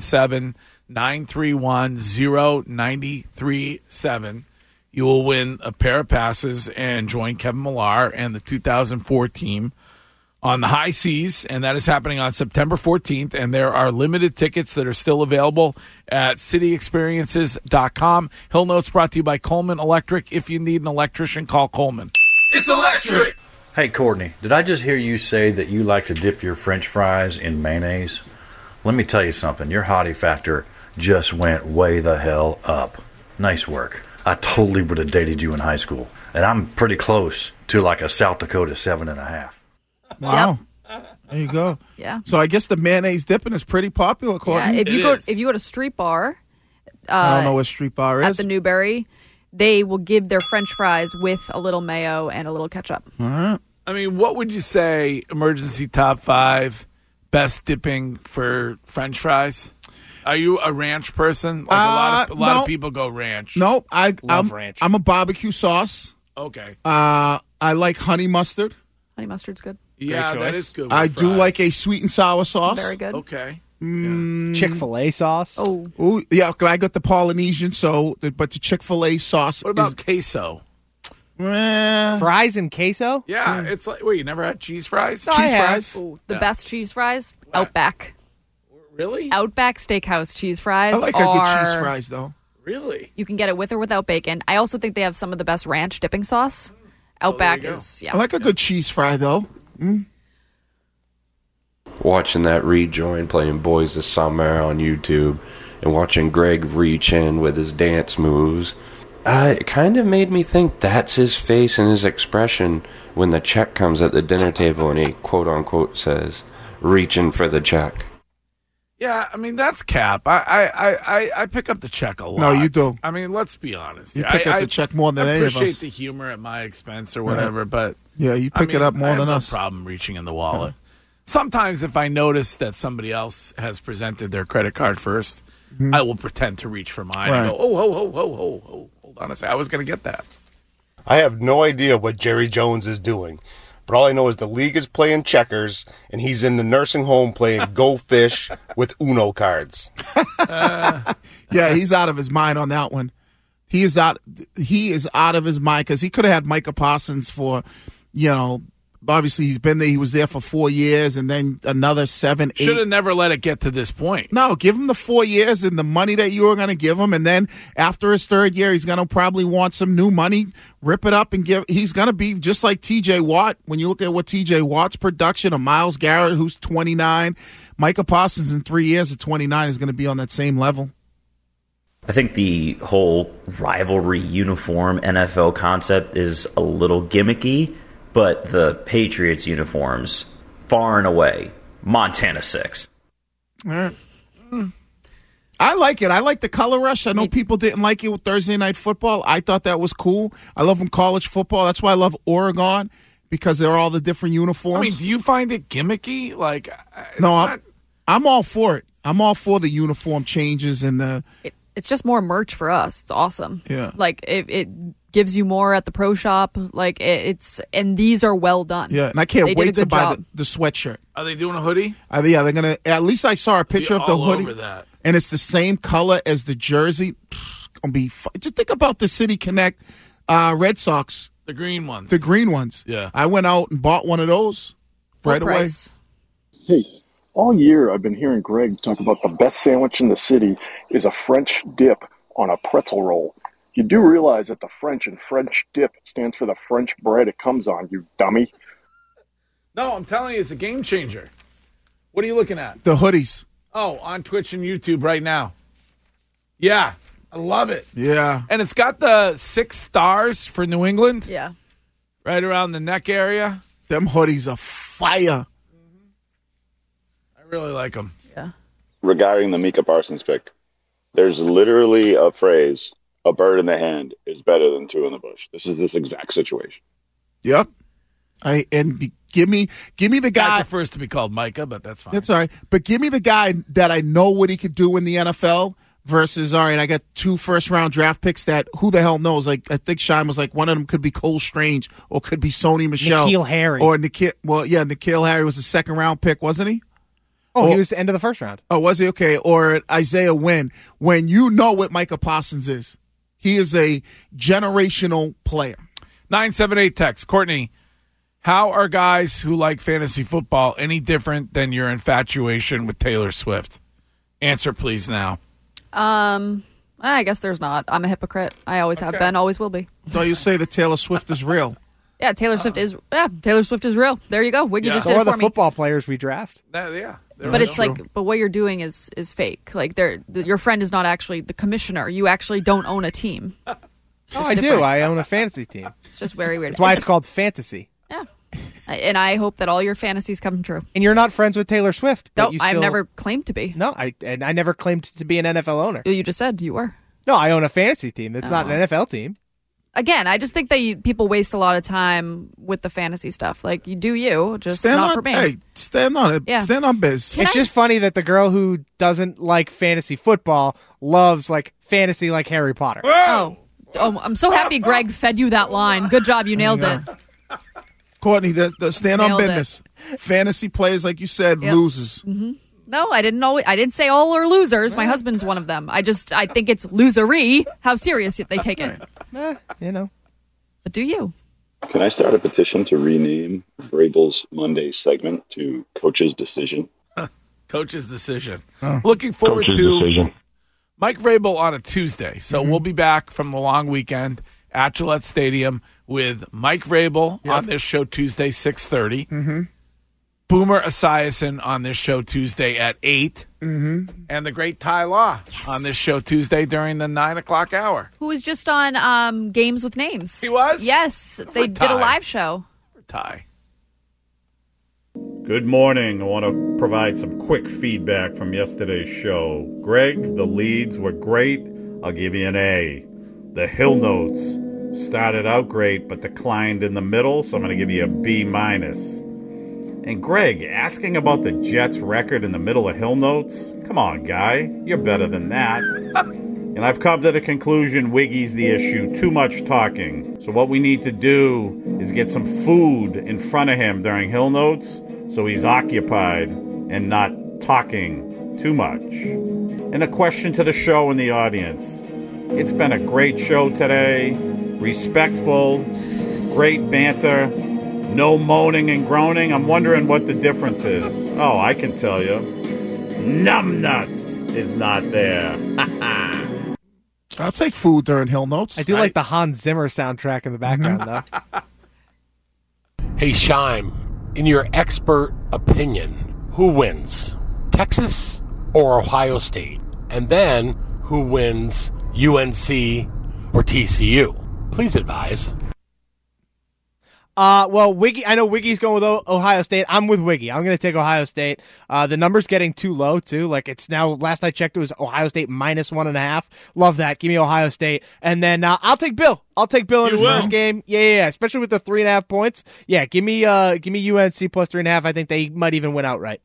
Speaker 4: 617-931-0937, you will win a pair of passes and join Kevin Millar and the 2004 team on the high seas, and that is happening on September 14th, and there are limited tickets that are still available at cityexperiences.com. Hill Notes brought to you by Coleman Electric. If you need an electrician, call Coleman.
Speaker 14: It's electric! Hey, Courtney, did I just hear you say that you like to dip your French fries in mayonnaise? Let me tell you something. Your hottie factor just went way the hell up. Nice work. I totally would have dated you in high school, and I'm pretty close to like a South Dakota 7.5.
Speaker 7: Wow. Yep. There you go.
Speaker 6: Yeah.
Speaker 7: So I guess the mayonnaise dipping is pretty popular, Courtney.
Speaker 6: Yeah, if you go to Street Bar,
Speaker 7: I don't know what Street Bar is.
Speaker 6: at the Newberry, they will give their French fries with a little mayo and a little ketchup.
Speaker 7: All right.
Speaker 4: I mean, what would you say, emergency top 5, best dipping for French fries? Are you a ranch person? Like a lot of people go ranch.
Speaker 7: No, I'm
Speaker 5: ranch.
Speaker 7: I'm a barbecue sauce.
Speaker 4: Okay.
Speaker 7: I like honey mustard.
Speaker 6: Honey mustard's good.
Speaker 4: Yeah, that is good. With
Speaker 7: I do
Speaker 4: fries.
Speaker 7: like a sweet and sour sauce.
Speaker 6: Very good.
Speaker 4: Okay.
Speaker 5: Chick-fil-A sauce.
Speaker 6: Oh,
Speaker 7: yeah. I got the Polynesian, but the Chick-fil-A sauce.
Speaker 4: What about queso?
Speaker 5: Fries and queso?
Speaker 4: Yeah, it's like, wait, you never had cheese fries?
Speaker 5: No, I have.
Speaker 6: Ooh, the best cheese fries? Outback.
Speaker 4: Really?
Speaker 6: Outback Steakhouse cheese fries
Speaker 7: I like a good cheese fries, though.
Speaker 4: Really?
Speaker 6: You can get it with or without bacon. I also think they have some of the best ranch dipping sauce. Outback is,
Speaker 7: I like a good cheese fry, though.
Speaker 15: Watching that rejoin playing Boys of Summer on YouTube and watching Greg reach in with his dance moves. It kind of made me think that's his face and his expression when the check comes at the dinner table and he quote-unquote says, reaching for the check.
Speaker 4: Yeah, I mean, that's cap. I pick up the check a lot.
Speaker 7: No, you do.
Speaker 4: I mean, let's be honest.
Speaker 7: You pick up the check more than any of us.
Speaker 4: I appreciate the humor at my expense or whatever, but...
Speaker 7: Yeah, you pick it up more than us.
Speaker 4: I have no problem reaching in the wallet. Sometimes if I notice that somebody else has presented their credit card first, I will pretend to reach for mine and go, hold on a second. I was going to get that.
Speaker 16: I have no idea what Jerry Jones is doing, but all I know is the league is playing checkers, and he's in the nursing home playing Go Fish with Uno cards.
Speaker 7: Yeah, he's out of his mind on that one. He is out of his mind because he could have had Micah Parsons for, obviously he's been there. He was there for 4 years and then another 7, 8.
Speaker 4: Should have never let it get to this point.
Speaker 7: No, give him the 4 years and the money that you were going to give him. And then after his third year, he's going to probably want some new money, rip it up and he's going to be just like TJ Watt. When you look at what TJ Watt's production, of Myles Garrett, who's 29, Micah Parsons in 3 years at 29 is going to be on that same level.
Speaker 17: I think the whole rivalry uniform NFL concept is a little gimmicky. But the Patriots uniforms, far and away, Montana 6.
Speaker 7: All right. I like it. I like the color rush. I know people didn't like it with Thursday Night Football. I thought that was cool. I love college football. That's why I love Oregon, because they're all the different uniforms.
Speaker 4: I mean, do you find it gimmicky? Like,
Speaker 7: no, I'm all for it. I'm all for the uniform changes and the...
Speaker 6: It's just more merch for us. It's awesome.
Speaker 7: Yeah.
Speaker 6: Like, it gives you more at the pro shop. Like, and these are well done.
Speaker 7: Yeah, and I can't wait to buy the sweatshirt.
Speaker 4: Are they doing a hoodie?
Speaker 7: Yeah, they're going to... At least I saw a picture of the hoodie.
Speaker 4: Over that.
Speaker 7: And it's the same color as the jersey. Gonna be fun. Just think about the City Connect Red Sox.
Speaker 4: The green ones.
Speaker 7: The green ones.
Speaker 4: Yeah.
Speaker 7: I went out and bought one of those right away.
Speaker 18: Hey, all year I've been hearing Greg talk about the best sandwich in the city is a French dip on a pretzel roll. You do realize that the French in French dip stands for the French bread it comes on, you dummy.
Speaker 4: No, I'm telling you, it's a game changer. What are you looking at?
Speaker 7: The hoodies.
Speaker 4: Oh, on Twitch and YouTube right now. Yeah, I love it.
Speaker 7: Yeah.
Speaker 4: And it's got the 6 stars for New England.
Speaker 6: Yeah.
Speaker 4: Right around the neck area.
Speaker 7: Them hoodies are fire.
Speaker 4: I really like them.
Speaker 6: Yeah.
Speaker 19: Regarding the Micah Parsons pick, there's literally a phrase, a bird in the hand is better than 2 in the bush. This is this exact situation.
Speaker 7: Yep. Give me the guy.
Speaker 4: I prefers to be called Micah, but that's fine.
Speaker 7: That's all right. But give me the guy that I know what he could do in the NFL versus, all right, I got 2 first-round draft picks that who the hell knows? Like, I think Shine was like, one of them could be Cole Strange or could be Sony Michel.
Speaker 5: N'Keal Harry.
Speaker 7: Or N'Keal Harry was a second-round pick, wasn't he?
Speaker 5: Oh, he was the end of the first round.
Speaker 7: Oh, was he? Okay. Or Isaiah Wynn. When you know what Micah Parsons is, he is a generational player.
Speaker 4: 978 text. Courtney, how are guys who like fantasy football any different than your infatuation with Taylor Swift? Answer, please, now.
Speaker 6: I guess there's not. I'm a hypocrite. I always have been, always will be.
Speaker 7: So you say that Taylor Swift is real?
Speaker 6: Yeah, Taylor Swift is real. There you go. Wiggy just did it for me.
Speaker 5: So are the football players we draft.
Speaker 4: Yeah.
Speaker 6: But it's true. But what you're doing is fake. Like, your friend is not actually the commissioner. You actually don't own a team.
Speaker 5: I do. I own a fantasy team.
Speaker 6: It's just very weird.
Speaker 5: That's why it's called fantasy.
Speaker 6: Yeah. And I hope that all your fantasies come true.
Speaker 5: And you're not friends with Taylor Swift.
Speaker 6: No, I've never claimed to be.
Speaker 5: No, I never claimed to be an NFL owner.
Speaker 6: You just said you were.
Speaker 5: No, I own a fantasy team. It's not an NFL team.
Speaker 6: Again, I just think that people waste a lot of time with the fantasy stuff. Like, you do you, just not for me.
Speaker 7: Hey, stand on it. Yeah. Stand on biz.
Speaker 5: It's just funny that the girl who doesn't like fantasy football loves like fantasy like Harry Potter.
Speaker 6: Oh, I'm so happy Greg fed you that line. Good job. You nailed it.
Speaker 7: Courtney, stand on business. Fantasy players, like you said, losers.
Speaker 6: Mm-hmm. No, I didn't say all are losers. My husband's one of them. I think it's losery how serious they take it. But do you?
Speaker 19: Can I start a petition to rename Vrabel's Monday segment to Coach's Decision?
Speaker 4: Coach's Decision. Looking forward to Mike Vrabel on a Tuesday. So we'll be back from the long weekend at Gillette Stadium with Mike Vrabel on this show Tuesday, 6:30. Boomer Esiason on this show Tuesday at 8.
Speaker 5: Mm-hmm.
Speaker 4: And the great Ty Law on this show Tuesday during the 9 o'clock hour.
Speaker 6: Who was just on Games with Names.
Speaker 4: He was?
Speaker 6: Yes. They did a live show.
Speaker 4: Ty.
Speaker 20: Good morning. I want to provide some quick feedback from yesterday's show. Greg, the leads were great. I'll give you an A. The Hill Notes started out great but declined in the middle, so I'm going to give you a B-. And Greg, asking about the Jets' record in the middle of Hill Notes? Come on, guy. You're better than that. And I've come to the conclusion Wiggy's the issue. Too much talking. So what we need to do is get some food in front of him during Hill Notes so he's occupied and not talking too much. And a question to the show and the audience. It's been a great show today. Respectful. Great banter. No moaning and groaning. I'm wondering what the difference is. Oh, I can tell you. Numbnuts is not there.
Speaker 7: I'll take food during Hill Notes.
Speaker 5: I do like the Hans Zimmer soundtrack in the background, though.
Speaker 21: Hey, Shime, in your expert opinion, who wins? Texas or Ohio State? And then, who wins UNC or TCU? Please advise.
Speaker 5: Well, Wiggy, I know Wiggy's going with Ohio State. I'm with Wiggy. I'm going to take Ohio State. The number's getting too low, too. Like, it's now, last I checked, it was Ohio State -1.5. Love that. Give me Ohio State. And then I'll take Bill. I'll take Bill in his first game. Yeah. Especially with the 3.5 points. Yeah, give me UNC plus 3.5. I think they might even win outright.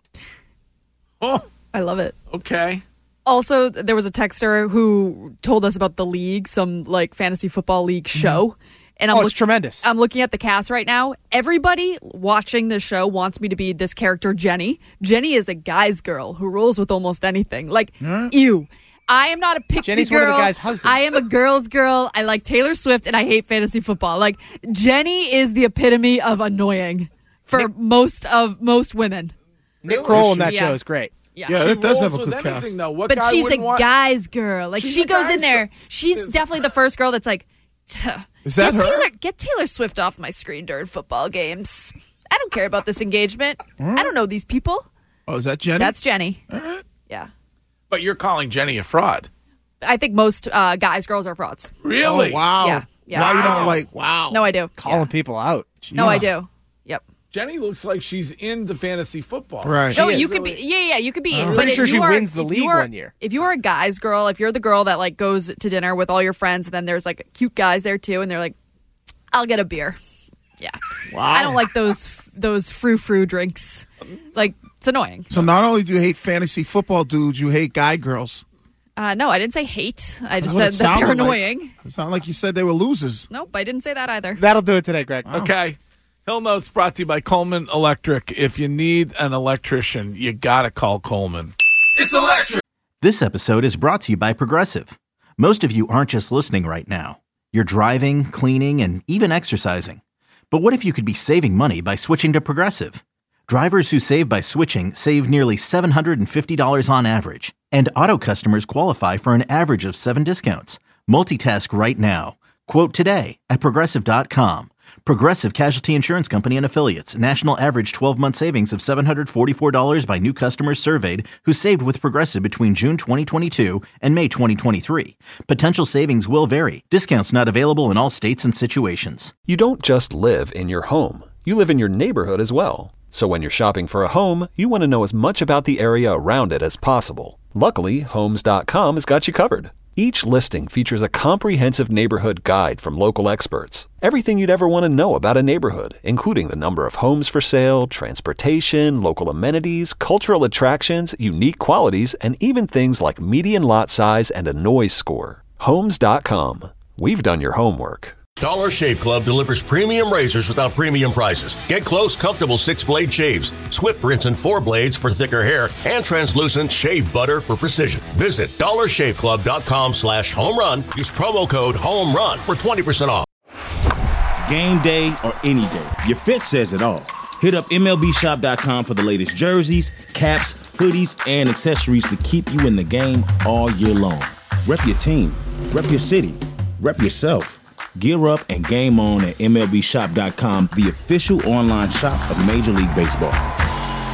Speaker 4: Oh,
Speaker 6: I love it.
Speaker 4: Okay.
Speaker 6: Also, there was a texter who told us about the league, some like fantasy football league show. And
Speaker 5: it's tremendous.
Speaker 6: I'm looking at the cast right now. Everybody watching this show wants me to be this character, Jenny. Jenny is a guy's girl who rolls with almost anything. Like, ew. I am not a pick-me
Speaker 5: Jenny's
Speaker 6: girl.
Speaker 5: one of the guys' husbands.
Speaker 6: I am a girl's girl. I like Taylor Swift, and I hate fantasy football. Like, Jenny is the epitome of annoying for most women.
Speaker 5: Nick Kroll in that show is great.
Speaker 7: Yeah, it does have a good cast.
Speaker 6: But she's a guy's girl. Like, she goes in there. She's definitely the first girl that's like,
Speaker 7: is that her?
Speaker 6: Get Taylor Swift off my screen during football games. I don't care about this engagement. I don't know these people.
Speaker 7: Oh, is that Jenny?
Speaker 6: That's Jenny. Yeah.
Speaker 4: But you're calling Jenny a fraud.
Speaker 6: I think most girls are frauds.
Speaker 4: Really?
Speaker 7: Oh, wow.
Speaker 6: Yeah.
Speaker 7: Wow, you don't like, wow.
Speaker 6: No, I do.
Speaker 5: Calling people out.
Speaker 6: No, I do. Yep.
Speaker 4: Jenny looks like she's into fantasy football.
Speaker 7: Right.
Speaker 6: No, you could be. Yeah, you could be.
Speaker 5: I'm
Speaker 6: but
Speaker 5: pretty
Speaker 6: if
Speaker 5: sure she
Speaker 6: you are-
Speaker 5: wins the
Speaker 6: if
Speaker 5: league
Speaker 6: you are-
Speaker 5: one year.
Speaker 6: If you are a guy's girl, if you're the girl that like goes to dinner with all your friends, and then there's like cute guys there too, and they're like, "I'll get a beer." Yeah.
Speaker 7: Wow.
Speaker 6: I don't like those frou-frou drinks. Like, it's annoying.
Speaker 7: So not only do you hate fantasy football dudes, you hate guy girls.
Speaker 6: No, I didn't say hate. I just
Speaker 7: That's
Speaker 6: said
Speaker 7: what it
Speaker 6: that they're
Speaker 7: sounded like.
Speaker 6: annoying.
Speaker 7: It sounded like you said they were losers.
Speaker 6: Nope, I didn't say that either.
Speaker 5: That'll do it today, Greg.
Speaker 4: Okay. Hill Notes brought to you by Coleman Electric. If you need an electrician, you got to call Coleman.
Speaker 10: It's electric.
Speaker 1: This episode is brought to you by Progressive. Most of you aren't just listening right now. You're driving, cleaning, and even exercising. But what if you could be saving money by switching to Progressive? Drivers who save by switching save nearly $750 on average. And auto customers qualify for an average of 7 discounts. Multitask right now. Quote today at Progressive.com. Progressive Casualty Insurance Company and Affiliates. National average 12-month savings of $744 by new customers surveyed who saved with Progressive between June 2022 and May 2023. Potential savings will vary. Discounts not available in all states and situations.
Speaker 2: You don't just live in your home. You live in your neighborhood as well. So when you're shopping for a home, you want to know as much about the area around it as possible. Luckily, Homes.com has got you covered. Each listing features a comprehensive neighborhood guide from local experts. Everything you'd ever want to know about a neighborhood, including the number of homes for sale, transportation, local amenities, cultural attractions, unique qualities, and even things like median lot size and a noise score. Homes.com. We've done your homework.
Speaker 3: Dollar Shave Club delivers premium razors without premium prices. Get close, comfortable 6-blade shaves, swift rinse and 4 blades for thicker hair, and translucent shave butter for precision. Visit dollarshaveclub.com/home run. Use promo code HOMERUN for 20% off.
Speaker 12: Game day or any day, your fit says it all. Hit up MLBshop.com for the latest jerseys, caps, hoodies, and accessories to keep you in the game all year long. Rep your team, rep your city, rep yourself. Gear up and game on at MLBshop.com, the official online shop of Major League Baseball.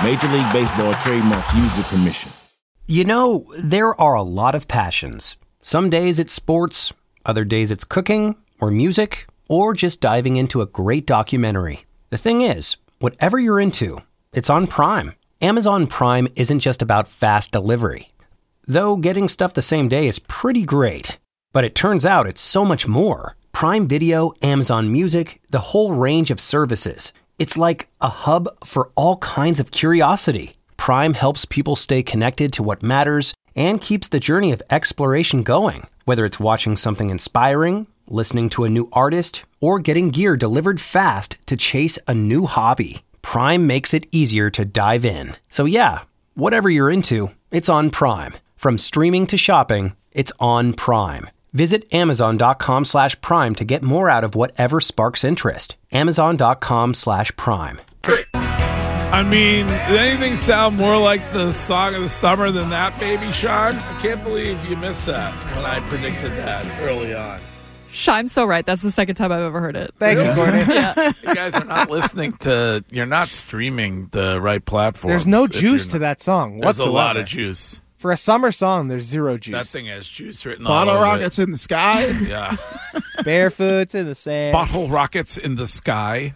Speaker 12: Major League Baseball trademarks used with permission.
Speaker 13: You know, there are a lot of passions. Some days it's sports, other days it's cooking, or music, or just diving into a great documentary. The thing is, whatever you're into, it's on Prime. Amazon Prime isn't just about fast delivery. Though getting stuff the same day is pretty great. But it turns out it's so much more. Prime Video, Amazon Music, the whole range of services. It's like a hub for all kinds of curiosity. Prime helps people stay connected to what matters and keeps the journey of exploration going. Whether it's watching something inspiring, listening to a new artist, or getting gear delivered fast to chase a new hobby, Prime makes it easier to dive in. So yeah, whatever you're into, it's on Prime. From streaming to shopping, it's on Prime. Visit Amazon.com/Prime to get more out of whatever sparks interest. Amazon.com/Prime.
Speaker 4: I mean, did anything sound more like the song of the summer than that, baby Sean? I can't believe you missed that when I predicted that early on.
Speaker 6: I'm so right. That's the second time I've ever heard it.
Speaker 5: Thank you, Courtney.
Speaker 6: Yeah.
Speaker 4: You guys are not listening to, you're not streaming the right platform.
Speaker 5: There's no juice to that song
Speaker 4: There's
Speaker 5: whatsoever.
Speaker 4: a lot of juice.
Speaker 5: For a summer song, there's zero juice.
Speaker 4: That thing has juice written
Speaker 7: Bottle
Speaker 4: all over
Speaker 7: rockets in the sky.
Speaker 4: Yeah.
Speaker 5: Barefoots in the sand.
Speaker 4: Bottle rockets in the sky.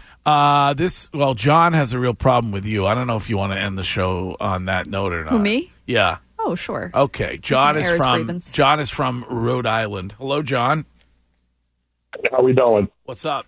Speaker 4: John has a real problem with you. I don't know if you want to end the show on that note or not.
Speaker 6: Who, me?
Speaker 4: Yeah.
Speaker 6: Oh, sure.
Speaker 4: Okay. John is
Speaker 6: Air his
Speaker 4: from
Speaker 6: grievance.
Speaker 4: John is from Rhode Island. Hello, John.
Speaker 9: How we doing?
Speaker 4: What's up?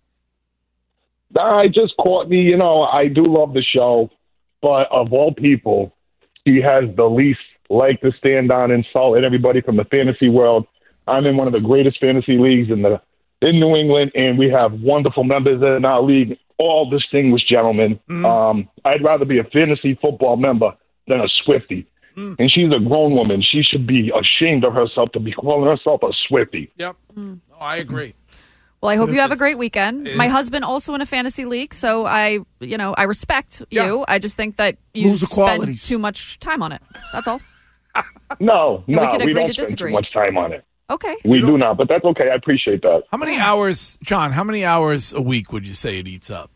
Speaker 9: I just Courtney, you know, I do love the show, but of all people, she has the least leg to stand on, insult everybody from the fantasy world. I'm in one of the greatest fantasy leagues in New England, and we have wonderful members in our league, all distinguished gentlemen. I'd rather be a fantasy football member than a Swiftie. And she's a grown woman. She should be ashamed of herself to be calling herself a Swiftie.
Speaker 4: Yep. No, I agree.
Speaker 6: Well, I hope you have a great weekend. My husband also in a fantasy league, so I respect you. I just think that you
Speaker 7: Lose the
Speaker 6: spend
Speaker 7: qualities.
Speaker 6: too much time on it. That's all.
Speaker 9: No,
Speaker 6: And we can
Speaker 9: we
Speaker 6: agree
Speaker 9: don't
Speaker 6: to
Speaker 9: spend
Speaker 6: disagree.
Speaker 9: too much time on it.
Speaker 6: Okay.
Speaker 9: We do not, but that's okay. I appreciate that.
Speaker 4: How many hours, John, how many hours a week would you say it eats up?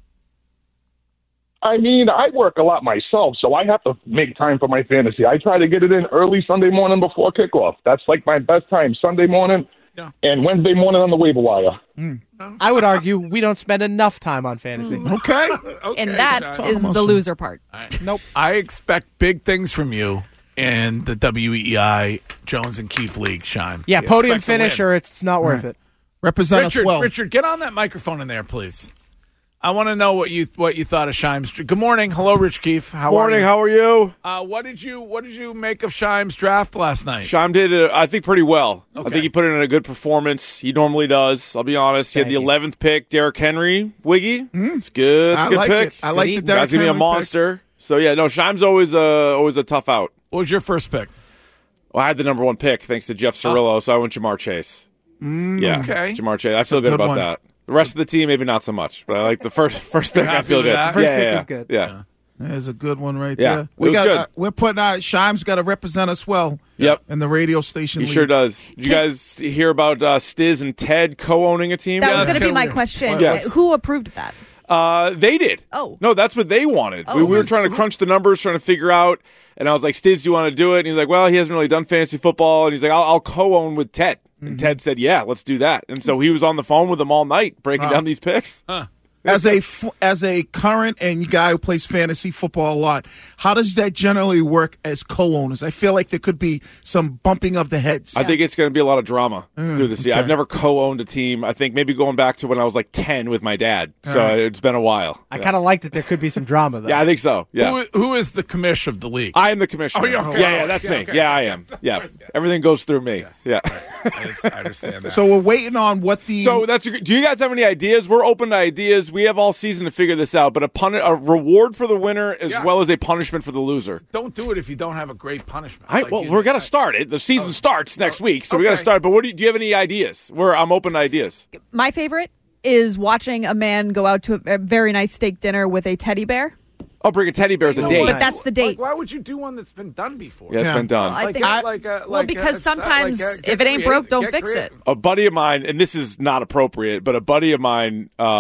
Speaker 9: I mean, I work a lot myself, so I have to make time for my fantasy. I try to get it in early Sunday morning before kickoff. That's like my best time, Sunday morning and Wednesday morning on the waiver wire.
Speaker 5: I would argue we don't spend enough time on fantasy.
Speaker 7: Okay.
Speaker 6: And that is the loser part.
Speaker 5: Nope.
Speaker 4: I expect big things from you in the WEEI Jones and Keefe League, Sean.
Speaker 5: Yeah, podium
Speaker 4: Expect to
Speaker 5: finish
Speaker 4: win.
Speaker 5: or it's not worth it.
Speaker 7: Represent
Speaker 4: Richard,
Speaker 7: us well.
Speaker 4: Richard, get on that microphone in there, please. I want to know what you thought of Shime's. Good morning, hello, Rich Keefe. How are you?
Speaker 8: How are you?
Speaker 4: What did you make of Shime's draft last night?
Speaker 8: Shime did, I think, pretty well.
Speaker 4: Okay.
Speaker 8: I think he put in a good performance. He normally does. I'll be honest. He had the 11th pick, Derrick Henry. Wiggy, it's good. It's a good
Speaker 7: like
Speaker 8: pick.
Speaker 7: it. I like the
Speaker 8: Guy's
Speaker 7: Derrick
Speaker 8: gonna be a
Speaker 7: Henry
Speaker 8: monster. So yeah, no, Shime's always a tough out.
Speaker 4: What was your first pick?
Speaker 8: Well, I had the number 1 pick thanks to Jeff Cirillo, so I went Jamar Chase. Yeah,
Speaker 4: Okay.
Speaker 8: Jamar Chase. I feel good about
Speaker 7: one.
Speaker 8: that. The rest of the team, maybe not so much, but I like the first pick. I
Speaker 4: happy
Speaker 8: feel
Speaker 4: with
Speaker 8: good.
Speaker 4: that?
Speaker 5: First
Speaker 8: yeah,
Speaker 5: pick
Speaker 8: yeah,
Speaker 5: is good.
Speaker 8: Yeah.
Speaker 7: There's a good one right
Speaker 8: Yeah,
Speaker 7: there.
Speaker 8: it was good.
Speaker 7: We're putting out Shime's got to represent us well.
Speaker 8: Yep.
Speaker 7: In the radio station.
Speaker 8: He
Speaker 7: league.
Speaker 8: sure does. Did you guys hear about Stiz and Ted co-owning a team?
Speaker 6: That was
Speaker 4: that's
Speaker 6: going to be
Speaker 4: kinda
Speaker 6: my
Speaker 4: weird.
Speaker 6: question.
Speaker 8: Yes.
Speaker 6: Who approved of that?
Speaker 8: They did.
Speaker 6: Oh.
Speaker 8: No, that's what they wanted.
Speaker 6: Oh.
Speaker 8: We were trying to crunch the numbers, trying to figure out. And I was like, Stiz, do you want to do it? And he's like, well, he hasn't really done fantasy football. And he's like, I'll co-own with Ted. And Ted said, yeah, let's do that. And so he was on the phone with them all night breaking down these picks.
Speaker 7: As a current and guy who plays fantasy football a lot, how does that generally work as co-owners? I feel like there could be some bumping of the heads.
Speaker 8: I think it's going to be a lot of drama through this year.
Speaker 7: okay.
Speaker 8: I've never co-owned a team. I think maybe going back to when I was like 10 with my dad. So it's been a while.
Speaker 5: I kind of like that there could be some drama, though.
Speaker 8: Yeah, I think so. Yeah.
Speaker 4: Who is the commish of the league?
Speaker 8: I am the commissioner.
Speaker 4: Oh, you're okay.
Speaker 8: Yeah, that's me.
Speaker 4: Okay.
Speaker 8: Yeah, I am. Yeah. Everything goes through me. Yeah.
Speaker 4: I understand that.
Speaker 7: So we're waiting on what the.
Speaker 8: So do you guys have any ideas? We're open to ideas. We have all season to figure this out, but a reward for the winner as well as a punishment for the loser.
Speaker 4: Don't do it if you don't have a great punishment.
Speaker 8: We're gonna start it. The season starts next week, so we got to start. But do you have any ideas? I'm open to ideas.
Speaker 6: My favorite is watching a man go out to a very nice steak dinner with a teddy bear.
Speaker 8: I'll bring a teddy bear as a date.
Speaker 6: But that's the date.
Speaker 4: Why would you do one that's been done before?
Speaker 8: Yeah, it's been done.
Speaker 6: I think because sometimes if it ain't broke, don't fix it.
Speaker 8: A buddy of mine, and this is not appropriate, but a buddy of mine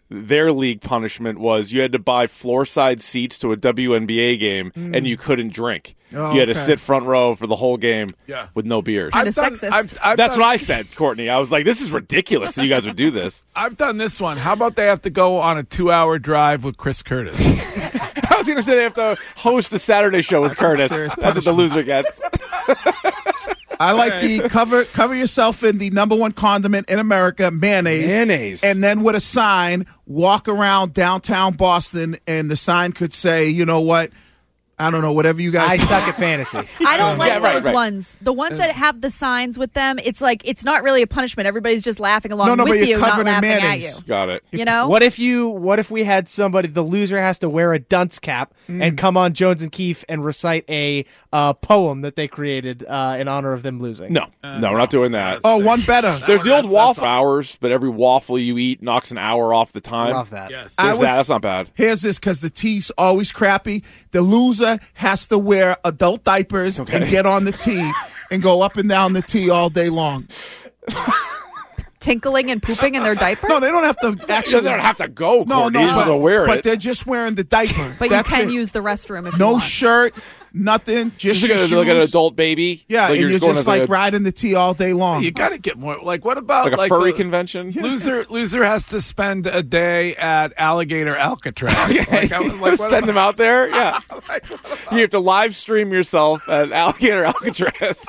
Speaker 8: their league punishment was you had to buy floor-side seats to a WNBA game, and you couldn't drink.
Speaker 7: Oh,
Speaker 8: you had to
Speaker 7: okay.
Speaker 8: sit front row for the whole game
Speaker 4: Yeah.
Speaker 8: with no beers.
Speaker 6: Kinda sexist.
Speaker 8: That's what I said, Courtney. I was like, this is ridiculous that you guys would do this.
Speaker 4: I've done this one. How about they have to go on a 2-hour drive with Chris Curtis?
Speaker 8: I was going to say they have to host the Saturday show with Curtis.
Speaker 7: serious
Speaker 8: That's what the loser gets.
Speaker 7: I like the cover yourself in the number one condiment in America, mayonnaise.
Speaker 8: Mayonnaise.
Speaker 7: And then with a sign, walk around downtown Boston, and the sign could say, you know what? I don't know, whatever you guys.
Speaker 5: I suck at fantasy.
Speaker 6: I don't like
Speaker 8: Yeah, right,
Speaker 6: those
Speaker 8: right.
Speaker 6: ones. The ones that have the signs with them, it's like it's not really a punishment. Everybody's just laughing along
Speaker 7: No, but
Speaker 6: with
Speaker 7: you're
Speaker 6: you, not
Speaker 7: covered in
Speaker 6: laughing at you.
Speaker 7: mayonnaise.
Speaker 8: Got it.
Speaker 6: You know?
Speaker 5: What if we had somebody, the loser has to wear a dunce cap and come on Jones and Keefe and recite a poem that they created in honor of them losing?
Speaker 8: No, we're not doing that.
Speaker 7: Oh, one better.
Speaker 8: There's the old waffle hours, but every waffle you eat knocks an hour off the time.
Speaker 5: Love that.
Speaker 4: Yes.
Speaker 7: I
Speaker 8: There's
Speaker 7: would-
Speaker 8: that. That's not bad.
Speaker 7: Here's this, because the tea's always crappy. The loser has to wear adult diapers and get on the tee and go up and down the tee all day long.
Speaker 6: Tinkling and pooping in their diaper?
Speaker 7: No, they don't have to actually.
Speaker 8: They don't have to go,
Speaker 7: No,
Speaker 8: Courtney.
Speaker 7: no,
Speaker 8: You just gotta wear
Speaker 7: but
Speaker 8: it.
Speaker 7: they're just wearing the diaper.
Speaker 6: But
Speaker 7: That's
Speaker 6: you can
Speaker 7: it.
Speaker 6: use the restroom if you
Speaker 7: No
Speaker 6: want.
Speaker 7: shirt, nothing, just
Speaker 8: Just
Speaker 7: your
Speaker 8: like an
Speaker 7: shoes.
Speaker 8: adult baby.
Speaker 7: Yeah,
Speaker 8: like
Speaker 7: and you're
Speaker 8: going
Speaker 7: just
Speaker 8: as
Speaker 7: like
Speaker 8: a,
Speaker 7: riding the tee all day long.
Speaker 4: You got to get more. Like, what about
Speaker 8: like a furry
Speaker 4: the
Speaker 8: convention.
Speaker 4: Loser has to spend a day at Alligator Alcatraz. Like, I was like, what
Speaker 8: Send them out there. Yeah,
Speaker 4: Like,
Speaker 8: you have to live stream yourself at Alligator Alcatraz.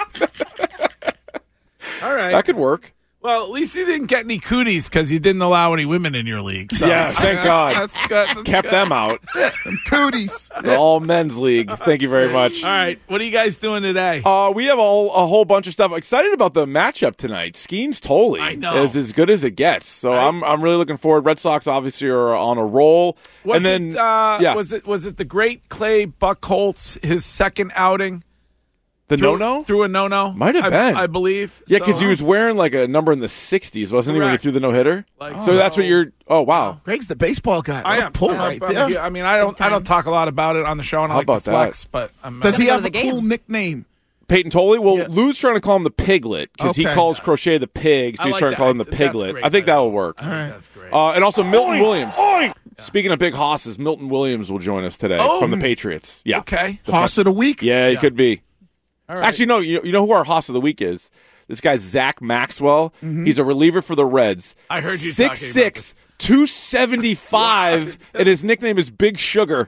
Speaker 4: all right.
Speaker 8: That could work.
Speaker 4: Well, at least you didn't get any cooties because you didn't allow any women in your league. So
Speaker 8: Yeah, thank God.
Speaker 4: That's good. That's
Speaker 8: Kept
Speaker 4: good.
Speaker 8: them out.
Speaker 7: Cooties.
Speaker 8: The all men's league. Thank you very much.
Speaker 4: All right. What are you guys doing today?
Speaker 8: We have a whole bunch of stuff. Excited about the matchup tonight. Skeens Tolley
Speaker 4: I know.
Speaker 8: is as good as it gets. So I'm really looking forward. Red Sox obviously are on a roll.
Speaker 4: Was
Speaker 8: and then
Speaker 4: it, was it the great Clay Buchholz, his second outing?
Speaker 8: the no-no?
Speaker 4: Through a no-no?
Speaker 8: Might have been.
Speaker 4: I believe.
Speaker 8: Yeah,
Speaker 4: So,
Speaker 8: because he was wearing like a number in the 60s, wasn't he, when he
Speaker 4: Correct.
Speaker 8: threw the no-hitter?
Speaker 4: Like,
Speaker 8: so that's what you're – oh, wow.
Speaker 7: Greg's the baseball guy.
Speaker 4: I
Speaker 7: What a
Speaker 4: am.
Speaker 7: pull
Speaker 4: I'm
Speaker 7: right
Speaker 4: a-
Speaker 7: there.
Speaker 4: I mean, I don't talk a lot about it on the show, and I
Speaker 8: How
Speaker 4: like to
Speaker 8: about that?
Speaker 4: flex, but I'm
Speaker 7: Does he
Speaker 6: go
Speaker 7: have
Speaker 6: to
Speaker 7: a
Speaker 6: the
Speaker 7: cool
Speaker 6: game.
Speaker 7: nickname?
Speaker 8: Peyton Tolley? Well,
Speaker 7: Yeah.
Speaker 8: Lou's trying to call him the Piglet because he
Speaker 7: Okay.
Speaker 8: calls Crochet the pig, so
Speaker 4: I
Speaker 8: he's
Speaker 4: like
Speaker 8: trying to
Speaker 4: that.
Speaker 8: call him the
Speaker 4: That's
Speaker 8: Piglet.
Speaker 4: great.
Speaker 8: I think that will work.
Speaker 4: I think that's great.
Speaker 8: And also Milton Williams. Speaking of big hosses, Milton Williams will join us today
Speaker 4: Oh.
Speaker 8: from the Patriots. Yeah.
Speaker 4: Okay.
Speaker 7: Hoss of the week?
Speaker 8: Yeah, he could be.
Speaker 4: All right.
Speaker 8: Actually, no. You know who our hoss of the week is? This guy Zach Maxwell. He's a reliever for the Reds.
Speaker 4: I heard you talking about
Speaker 8: 6'6", 275, and his nickname is Big Sugar.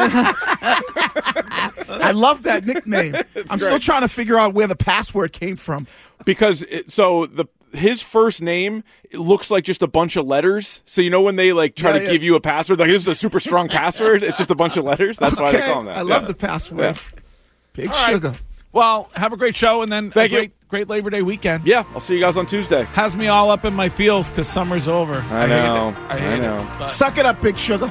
Speaker 7: I love that nickname. I'm still trying to figure out where the password came from.
Speaker 8: Because his first name looks like just a bunch of letters. So you know when they like try
Speaker 7: Yeah,
Speaker 8: to
Speaker 7: yeah.
Speaker 8: give you a password, like this is a super strong password. It's just a bunch of letters. That's why they
Speaker 7: Okay,
Speaker 8: call him that.
Speaker 7: I love
Speaker 8: Yeah.
Speaker 7: the password. Big
Speaker 4: All right.
Speaker 7: sugar.
Speaker 4: Well, have a great show, and then
Speaker 8: Thank you.
Speaker 4: great Labor Day weekend.
Speaker 8: Yeah, I'll see you guys on Tuesday.
Speaker 4: Has me all up in my feels because summer's over.
Speaker 8: I know.
Speaker 4: I hate
Speaker 8: know.
Speaker 4: it. But
Speaker 7: Suck it up, Big Sugar.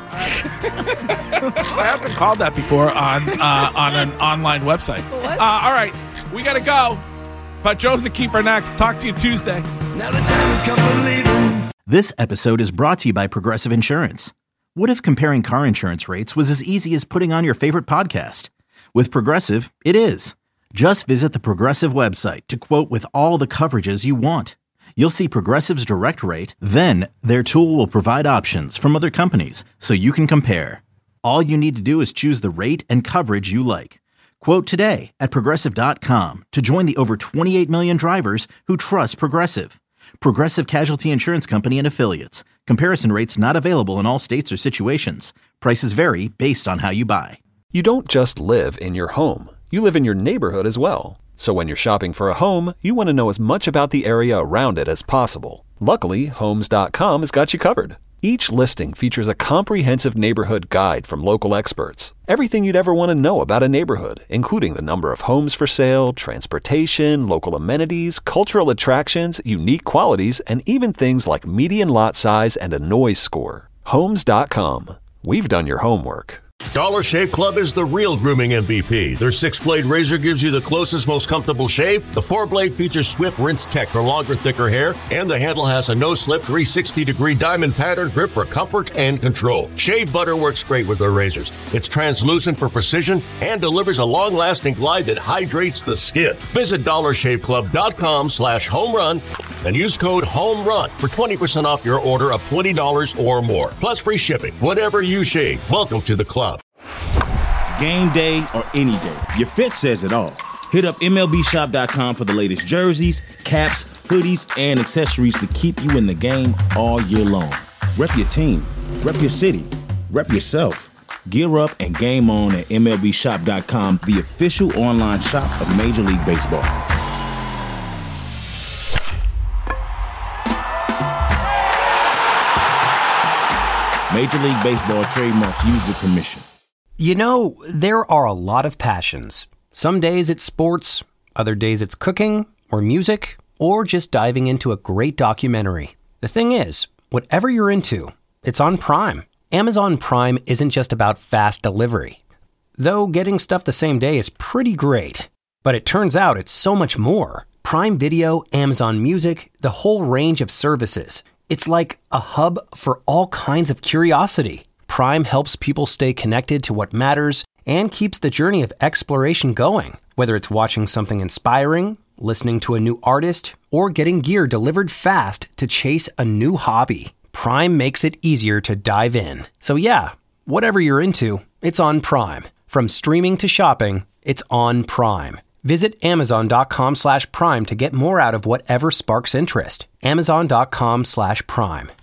Speaker 4: I have been called that before on an online website.
Speaker 6: What?
Speaker 4: All right, we got to go. But Jones and Keefe are next. Talk to you Tuesday.
Speaker 10: Now the time has come for leaving.
Speaker 1: This episode is brought to you by Progressive Insurance. What if comparing car insurance rates was as easy as putting on your favorite podcast? With Progressive, it is. Just visit the Progressive website to quote with all the coverages you want. You'll see Progressive's direct rate, then their tool will provide options from other companies so you can compare. All you need to do is choose the rate and coverage you like. Quote today at Progressive.com to join the over 28 million drivers who trust Progressive. Progressive Casualty Insurance Company and Affiliates. Comparison rates not available in all states or situations. Prices vary based on how you buy.
Speaker 2: You don't just live in your home. You live in your neighborhood as well. So when you're shopping for a home, you want to know as much about the area around it as possible. Luckily, Homes.com has got you covered. Each listing features a comprehensive neighborhood guide from local experts. Everything you'd ever want to know about a neighborhood, including the number of homes for sale, transportation, local amenities, cultural attractions, unique qualities, and even things like median lot size and a noise score. Homes.com. We've done your homework.
Speaker 3: Dollar Shave Club is the real grooming MVP. Their 6-blade razor gives you the closest, most comfortable shave. The 4-blade features Swift Rinse Tech for longer, thicker hair, and the handle has a no-slip 360-degree diamond pattern grip for comfort and control. Shave butter works great with their razors. It's translucent for precision and delivers a long-lasting glide that hydrates the skin. Visit DollarShaveClub.com/home run and use code HOMERUN for 20% off your order of $20 or more. Plus free shipping. Whatever you shave. Welcome to the club.
Speaker 12: Game day or any day, your fit says it all. Hit up MLBshop.com for the latest jerseys, caps, hoodies, and accessories to keep you in the game all year long. Rep your team, rep your city, rep yourself. Gear up and game on at MLBshop.com, the official online shop of Major League Baseball. Major League Baseball trademarks used with permission.
Speaker 13: You know, there are a lot of passions. Some days it's sports, other days it's cooking or music, or just diving into a great documentary. The thing is, whatever you're into, it's on Prime. Amazon Prime isn't just about fast delivery. Though getting stuff the same day is pretty great, but it turns out it's so much more. Prime Video, Amazon Music, the whole range of services. It's like a hub for all kinds of curiosity. Prime helps people stay connected to what matters and keeps the journey of exploration going. Whether it's watching something inspiring, listening to a new artist, or getting gear delivered fast to chase a new hobby, Prime makes it easier to dive in. So yeah, whatever you're into, it's on Prime. From streaming to shopping, it's on Prime. Visit Amazon.com/Prime to get more out of whatever sparks interest. Amazon.com/Prime.